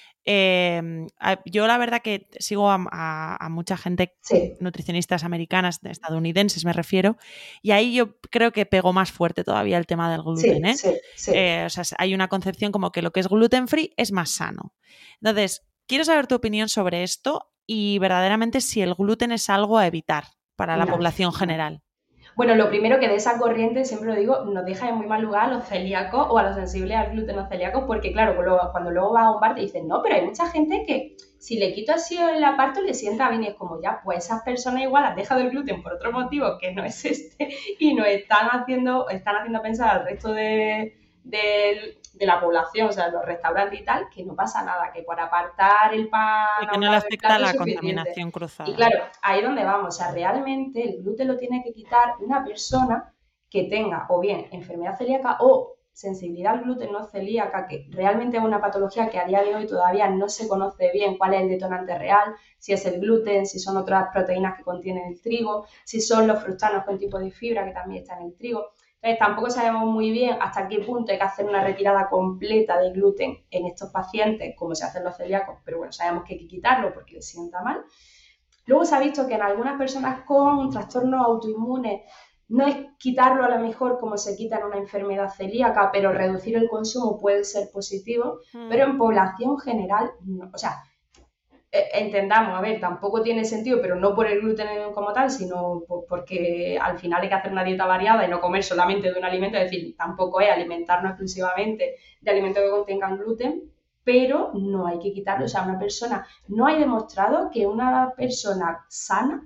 Eh, yo la verdad que sigo a, a, a mucha gente, Sí. nutricionistas americanas, estadounidenses me refiero, y ahí yo creo que pegó más fuerte todavía el tema del gluten. Sí, ¿eh? sí, sí. Eh, o sea, hay una concepción como que lo que es gluten free es más sano. Entonces, quiero saber tu opinión sobre esto y verdaderamente si el gluten es algo a evitar para la No, población no. general. Bueno, lo primero que de esa corriente, siempre lo digo, nos deja en muy mal lugar a los celíacos o a los sensibles al gluten o celíacos, porque claro, cuando, cuando luego vas a un bar te dicen, no, pero hay mucha gente que si le quito así el aparto le sienta bien y es como ya, pues esas personas igual han dejado el gluten por otro motivo que no es este y nos están haciendo, están haciendo pensar al resto de, de, de la población, o sea, los restaurantes y tal, que no pasa nada, que por apartar el pan Y a que un no le lado del afecta plato es la suficiente. contaminación Y cruzada. claro, ahí es donde vamos, o sea, realmente el gluten lo tiene que quitar una persona que tenga o bien enfermedad celíaca o sensibilidad al gluten no celíaca, que realmente es una patología que a día de hoy todavía no se conoce bien cuál es el detonante real, si es el gluten, si son otras proteínas que contienen el trigo, si son los fructanos con tipo de fibra que también están en el trigo. Entonces tampoco sabemos muy bien hasta qué punto hay que hacer una retirada completa de gluten en estos pacientes, como se hacen los celíacos, pero bueno, sabemos que hay que quitarlo porque les sienta mal. Luego se ha visto que en algunas personas con trastornos autoinmunes no es quitarlo a lo mejor como se quita en una enfermedad celíaca, pero reducir el consumo puede ser positivo, Mm. pero en población general, no. O sea, entendamos, a ver, tampoco tiene sentido, pero no por el gluten como tal, sino porque al final hay que hacer una dieta variada y no comer solamente de un alimento, es decir, tampoco es alimentarnos exclusivamente de alimentos que contengan gluten, pero no hay que quitarlo. O sea, una persona, no hay demostrado que una persona sana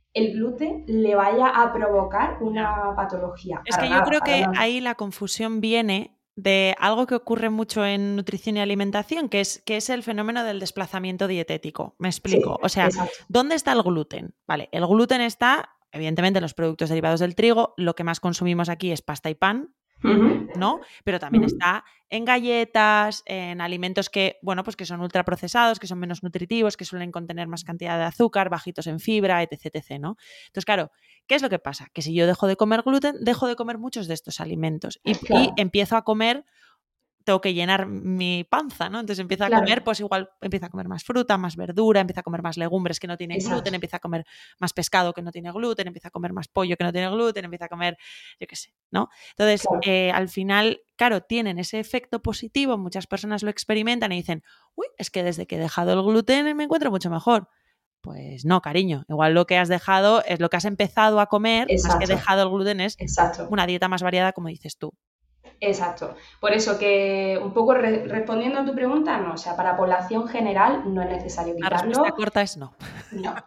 el gluten le vaya a provocar No. una patología. Es Para que yo nada, creo para que nada. ahí la confusión viene de algo que ocurre mucho en nutrición y alimentación, que es, que es el fenómeno del desplazamiento dietético. Me explico. Sí, O sea, exacto. ¿dónde está el gluten? Vale, el gluten está, evidentemente, en los productos derivados del trigo. Lo que más consumimos aquí es pasta y pan, Ujú, ¿no? Pero también ujú. está en galletas, en alimentos que, bueno, pues que son ultraprocesados, que son menos nutritivos, que suelen contener más cantidad de azúcar, bajitos en fibra, etc, etc, ¿no? Entonces, claro, ¿qué es lo que pasa? Que si yo dejo de comer gluten, dejo de comer muchos de estos alimentos y, y Claro, empiezo a comer, tengo que llenar mi panza, ¿no? Entonces empiezo a comer, claro, pues igual empiezo a comer más fruta, más verdura, empiezo a comer más legumbres que no tienen gluten, exacto. empiezo a comer más pescado que no tiene gluten, empiezo a comer más pollo que no tiene gluten, empiezo a comer, yo qué sé, ¿no? Entonces, Claro. eh, al final, claro, tienen ese efecto positivo, muchas personas lo experimentan y dicen, uy, es que desde que he dejado el gluten me encuentro mucho mejor. Pues no, cariño, igual lo que has dejado es lo que has empezado a comer, más que Exacto, dejado el gluten, es exacto, una dieta más variada, como dices tú. exacto. Por eso que un poco re- respondiendo a tu pregunta, no, o sea, para población general no es necesario La respuesta quitarlo, corta es no. no.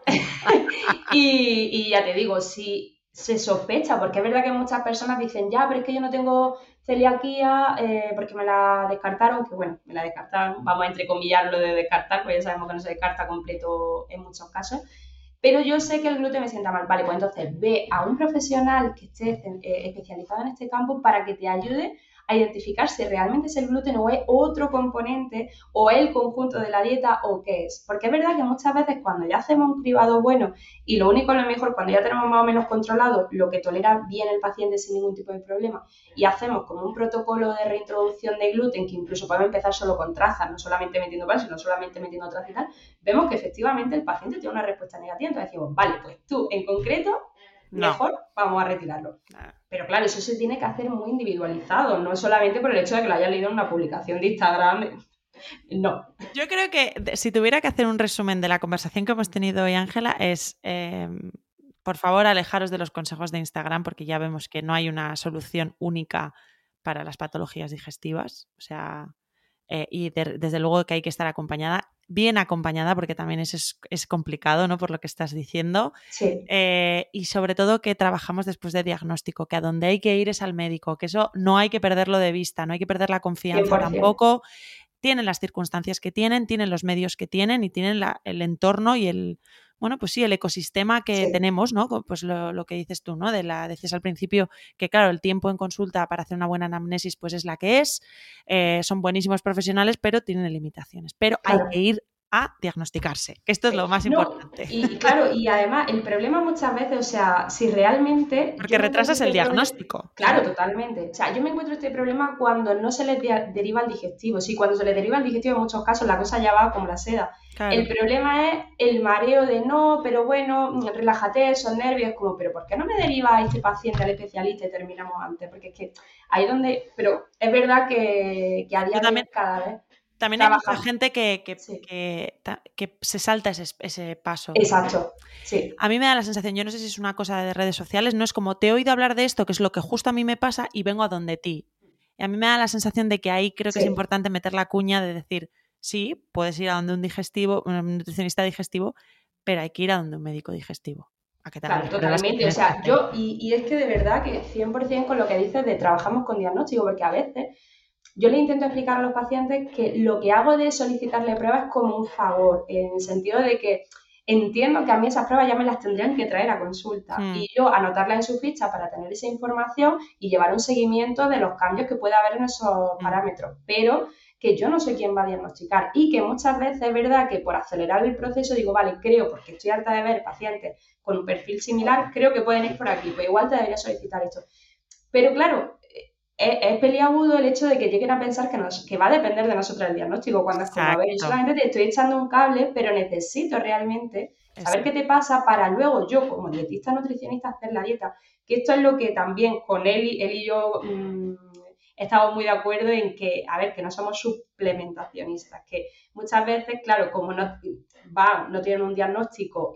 y, y ya te digo, si se sospecha, porque es verdad que muchas personas dicen, ya, pero es que yo no tengo celiaquía eh, porque me la descartaron, que bueno, me la descartaron, vamos a entrecomillar lo de descartar, pues ya sabemos que no se descarta completo en muchos casos, pero yo sé que el gluten me sienta mal. Vale, pues entonces ve a un profesional que esté eh, especializado en este campo para que te ayude a identificar si realmente es el gluten o es otro componente o el conjunto de la dieta o qué es. Porque es verdad que muchas veces cuando ya hacemos un cribado bueno y lo único, lo mejor, cuando ya tenemos más o menos controlado lo que tolera bien el paciente sin ningún tipo de problema y hacemos como un protocolo de reintroducción de gluten que incluso podemos empezar solo con trazas, no solamente metiendo pan, sino solamente metiendo trazas y tal, vemos que efectivamente el paciente tiene una respuesta negativa. Entonces decimos, vale, pues tú en concreto, No. mejor vamos a retirarlo. Pero claro, eso se tiene que hacer muy individualizado, no solamente por el hecho de que lo haya leído en una publicación de Instagram. No. Yo creo que si tuviera que hacer un resumen de la conversación que hemos tenido hoy, Ángela, es, eh, por favor, alejaros de los consejos de Instagram porque ya vemos que no hay una solución única para las patologías digestivas. O sea, eh, y de, desde luego que hay que estar acompañada, bien acompañada, porque también eso es, es complicado, ¿no? Por lo que estás diciendo. Sí. Eh, y sobre todo que trabajamos después de diagnóstico, que a donde hay que ir es al médico, que eso no hay que perderlo de vista, no hay que perder la confianza cien por ciento. tampoco. Tienen las circunstancias que tienen, tienen los medios que tienen y tienen la, el entorno y el, bueno, pues sí, el ecosistema que Sí. tenemos, ¿no? Pues lo, lo que dices tú, ¿no? De la, decías al principio que, claro, el tiempo en consulta para hacer una buena anamnesis pues es la que es, eh, son buenísimos profesionales, pero tienen limitaciones. Pero hay Claro. que ir a diagnosticarse, que esto es Sí. lo más No, importante. y claro, y además el problema muchas veces, o sea, si realmente Porque yo me encuentro retrasas el este problema, diagnóstico, claro, claro. totalmente. O sea, yo me encuentro este problema cuando no se les de- deriva el digestivo. Sí, cuando se les deriva el digestivo, en muchos casos la cosa ya va como la seda. Claro. El problema es el mareo de no, pero bueno, relájate, esos nervios, como, pero ¿por qué no me deriva a este paciente al especialista y terminamos antes? Porque es que ahí donde, pero es verdad que, que a Yo día de hoy también, cada vez también hay mucha trabajamos. gente que, que, Sí, que, que se salta ese, ese paso. exacto, sí. A mí me da la sensación, yo no sé si es una cosa de redes sociales, no es como te he oído hablar de esto, que es lo que justo a mí me pasa y vengo a donde ti. Y a mí me da la sensación de que ahí creo que es Sí, importante meter la cuña de decir, sí, puedes ir a donde un digestivo, un nutricionista digestivo, pero hay que ir a donde un médico digestivo, a que te hagan claro, las pruebas que totalmente. O tienes que sea, hacer. yo, y, y es que de verdad que cien por ciento con lo que dices de trabajamos con diagnóstico, porque a veces yo le intento explicar a los pacientes que lo que hago de solicitarle pruebas es como un favor, en el sentido de que entiendo que a mí esas pruebas ya me las tendrían que traer a consulta Hmm, y yo anotarlas en su ficha para tener esa información y llevar un seguimiento de los cambios que pueda haber en esos hmm. parámetros. Pero que yo no soy quien va a diagnosticar y que muchas veces es verdad que por acelerar el proceso digo, vale, creo, porque estoy harta de ver pacientes con un perfil similar, creo que pueden ir por aquí, pues igual te debería solicitar esto. Pero claro, es, es peliagudo el hecho de que lleguen a pensar que, nos, que va a depender de nosotros el diagnóstico, cuando es como, a ver, yo Exacto, solamente te estoy echando un cable, pero necesito realmente saber qué exacto. te pasa para luego yo, como dietista nutricionista, hacer la dieta. Que esto es lo que también con él y, él y yo mmm, estamos muy de acuerdo en que, a ver, que no somos suplementacionistas, que muchas veces, claro, como no van, no tienen un diagnóstico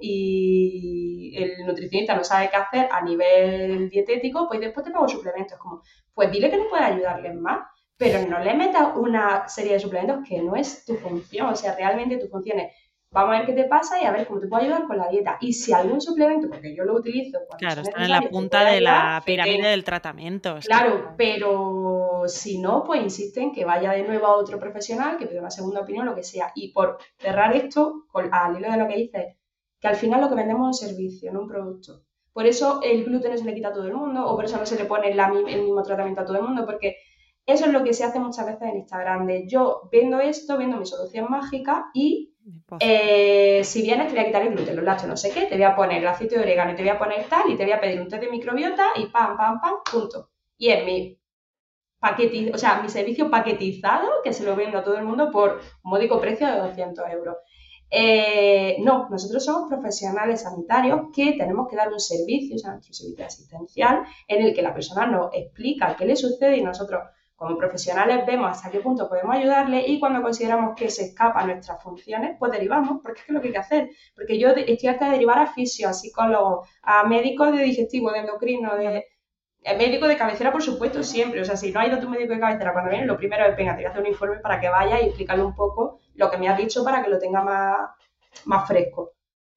y el nutricionista no sabe qué hacer a nivel dietético, pues después te pago suplementos, como pues dile que no puede ayudarles más, pero no le metas una serie de suplementos que no es tu función. O sea, realmente tu función es vamos a ver qué te pasa y a ver cómo te puedo ayudar con la dieta. Y si algún suplemento, porque yo lo utilizo cuando Claro, sea están en la necesario, te punta puede de ayudar, la pirámide fetén. del tratamiento. Es que- Claro, pero si no, pues insisten que vaya de nuevo a otro profesional, que pida una segunda opinión, lo que sea. Y por cerrar esto, con- al hilo de lo que dices, que al final lo que vendemos es un servicio, no un producto. Por eso el gluten no se le quita a todo el mundo, o por eso no se le pone la mi- el mismo tratamiento a todo el mundo, porque eso es lo que se hace muchas veces en Instagram, de yo vendo esto, vendo mi solución mágica y Pues, eh, si vienes te voy a quitar el gluten, los lácteos, no sé qué, te voy a poner el aceite de orégano y te voy a poner tal y te voy a pedir un test de microbiota y pam, pam, pam, punto. Y es mi paquetiz, o sea, mi servicio paquetizado que se lo vendo a todo el mundo por un módico precio de doscientos euros. Eh, no, nosotros somos profesionales sanitarios que tenemos que dar un servicio, o sea, nuestro servicio asistencial, en el que la persona nos explica qué le sucede y nosotros, como profesionales, vemos hasta qué punto podemos ayudarle y cuando consideramos que se escapan nuestras funciones, pues derivamos, porque es que es lo que hay que hacer. Porque yo estoy harta de derivar a fisio, a psicólogos, a médicos de digestivo, de endocrino, de... El médico de cabecera, por supuesto, siempre. O sea, si no ha ido tu médico de cabecera cuando viene, lo primero es, venga, te voy a hacer un informe para que vaya y explicarle un poco lo que me has dicho para que lo tenga más, más fresco.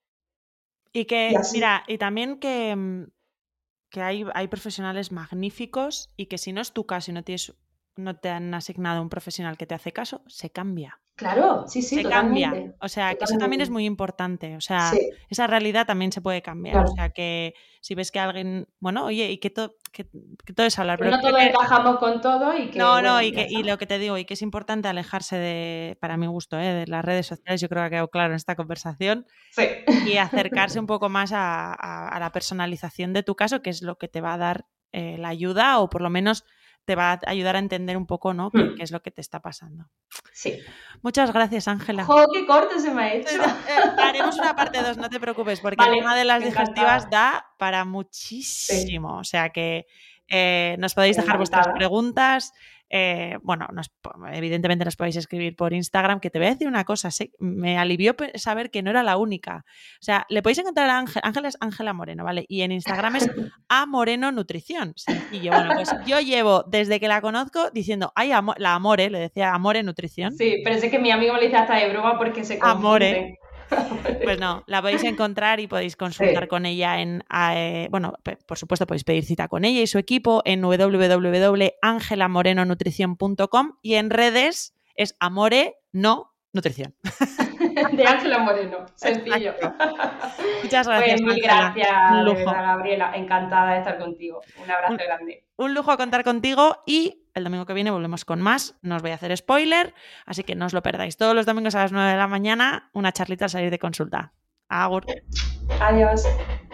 Y que, Y así. mira, y también que, mm, que hay, hay profesionales magníficos y que si no es tu caso y no tienes, no te han asignado un profesional que te hace caso, se cambia. Claro, sí, sí, Se cambia. totalmente. O sea, que eso también es Totalmente. muy importante. O sea, Sí, esa realidad también se puede cambiar. O claro. sea, que si ves que alguien, bueno, oye, y que, to- que, que todo es hablar, Que pero no creo todos que encajamos con todo y que, no, no, bueno, y, ya que, y está. lo que te digo, y que es importante alejarse de, para mi gusto, ¿eh? de las redes sociales, yo creo que ha quedado claro en esta conversación, Sí. y acercarse un poco más a, a- a la personalización de tu caso, que es lo que te va a dar eh, la ayuda, o por lo menos te va a ayudar a entender un poco, ¿no? qué, qué es lo que te está pasando. Sí. Muchas gracias, Ángela. ¡Jo, qué corto se me ha hecho! Eh, haremos una parte dos, no te preocupes, porque el tema Vale, de las digestivas encantada. da para Sí, muchísimo. O sea que eh, nos podéis dejar vuestras encantada. preguntas. eh, bueno, nos, evidentemente nos podéis escribir por Instagram, que te voy a decir una cosa, sé, me alivió saber que no era la única. O sea, le podéis encontrar a Ángel, Ángel es Ángela Moreno, ¿vale? Y en Instagram es A Moreno Nutrición, sencillo. Bueno, pues yo llevo desde que la conozco diciendo, ay, amo, la Amore, le decía Amore Nutrición. Sí, pero es que mi amigo me lo dice hasta de broma porque se Amore. confunden. Pues no, la podéis encontrar y podéis consultar Sí. con ella en, eh, bueno, por supuesto podéis pedir cita con ella y su equipo en w w w punto angela moreno nutrición punto com y en redes es Amore No Nutrición. De Ángela Moreno, sencillo. Exacto. Muchas Pues gracias, mil Ángela. Un gracias, de lujo. verdad, Gabriela. Encantada de estar contigo. Un abrazo Un, grande. un lujo contar contigo y el domingo que viene volvemos con más. No os voy a hacer spoiler, así que no os lo perdáis. Todos los domingos a las nueve de la mañana, una charlita al salir de consulta. Agur. Adiós.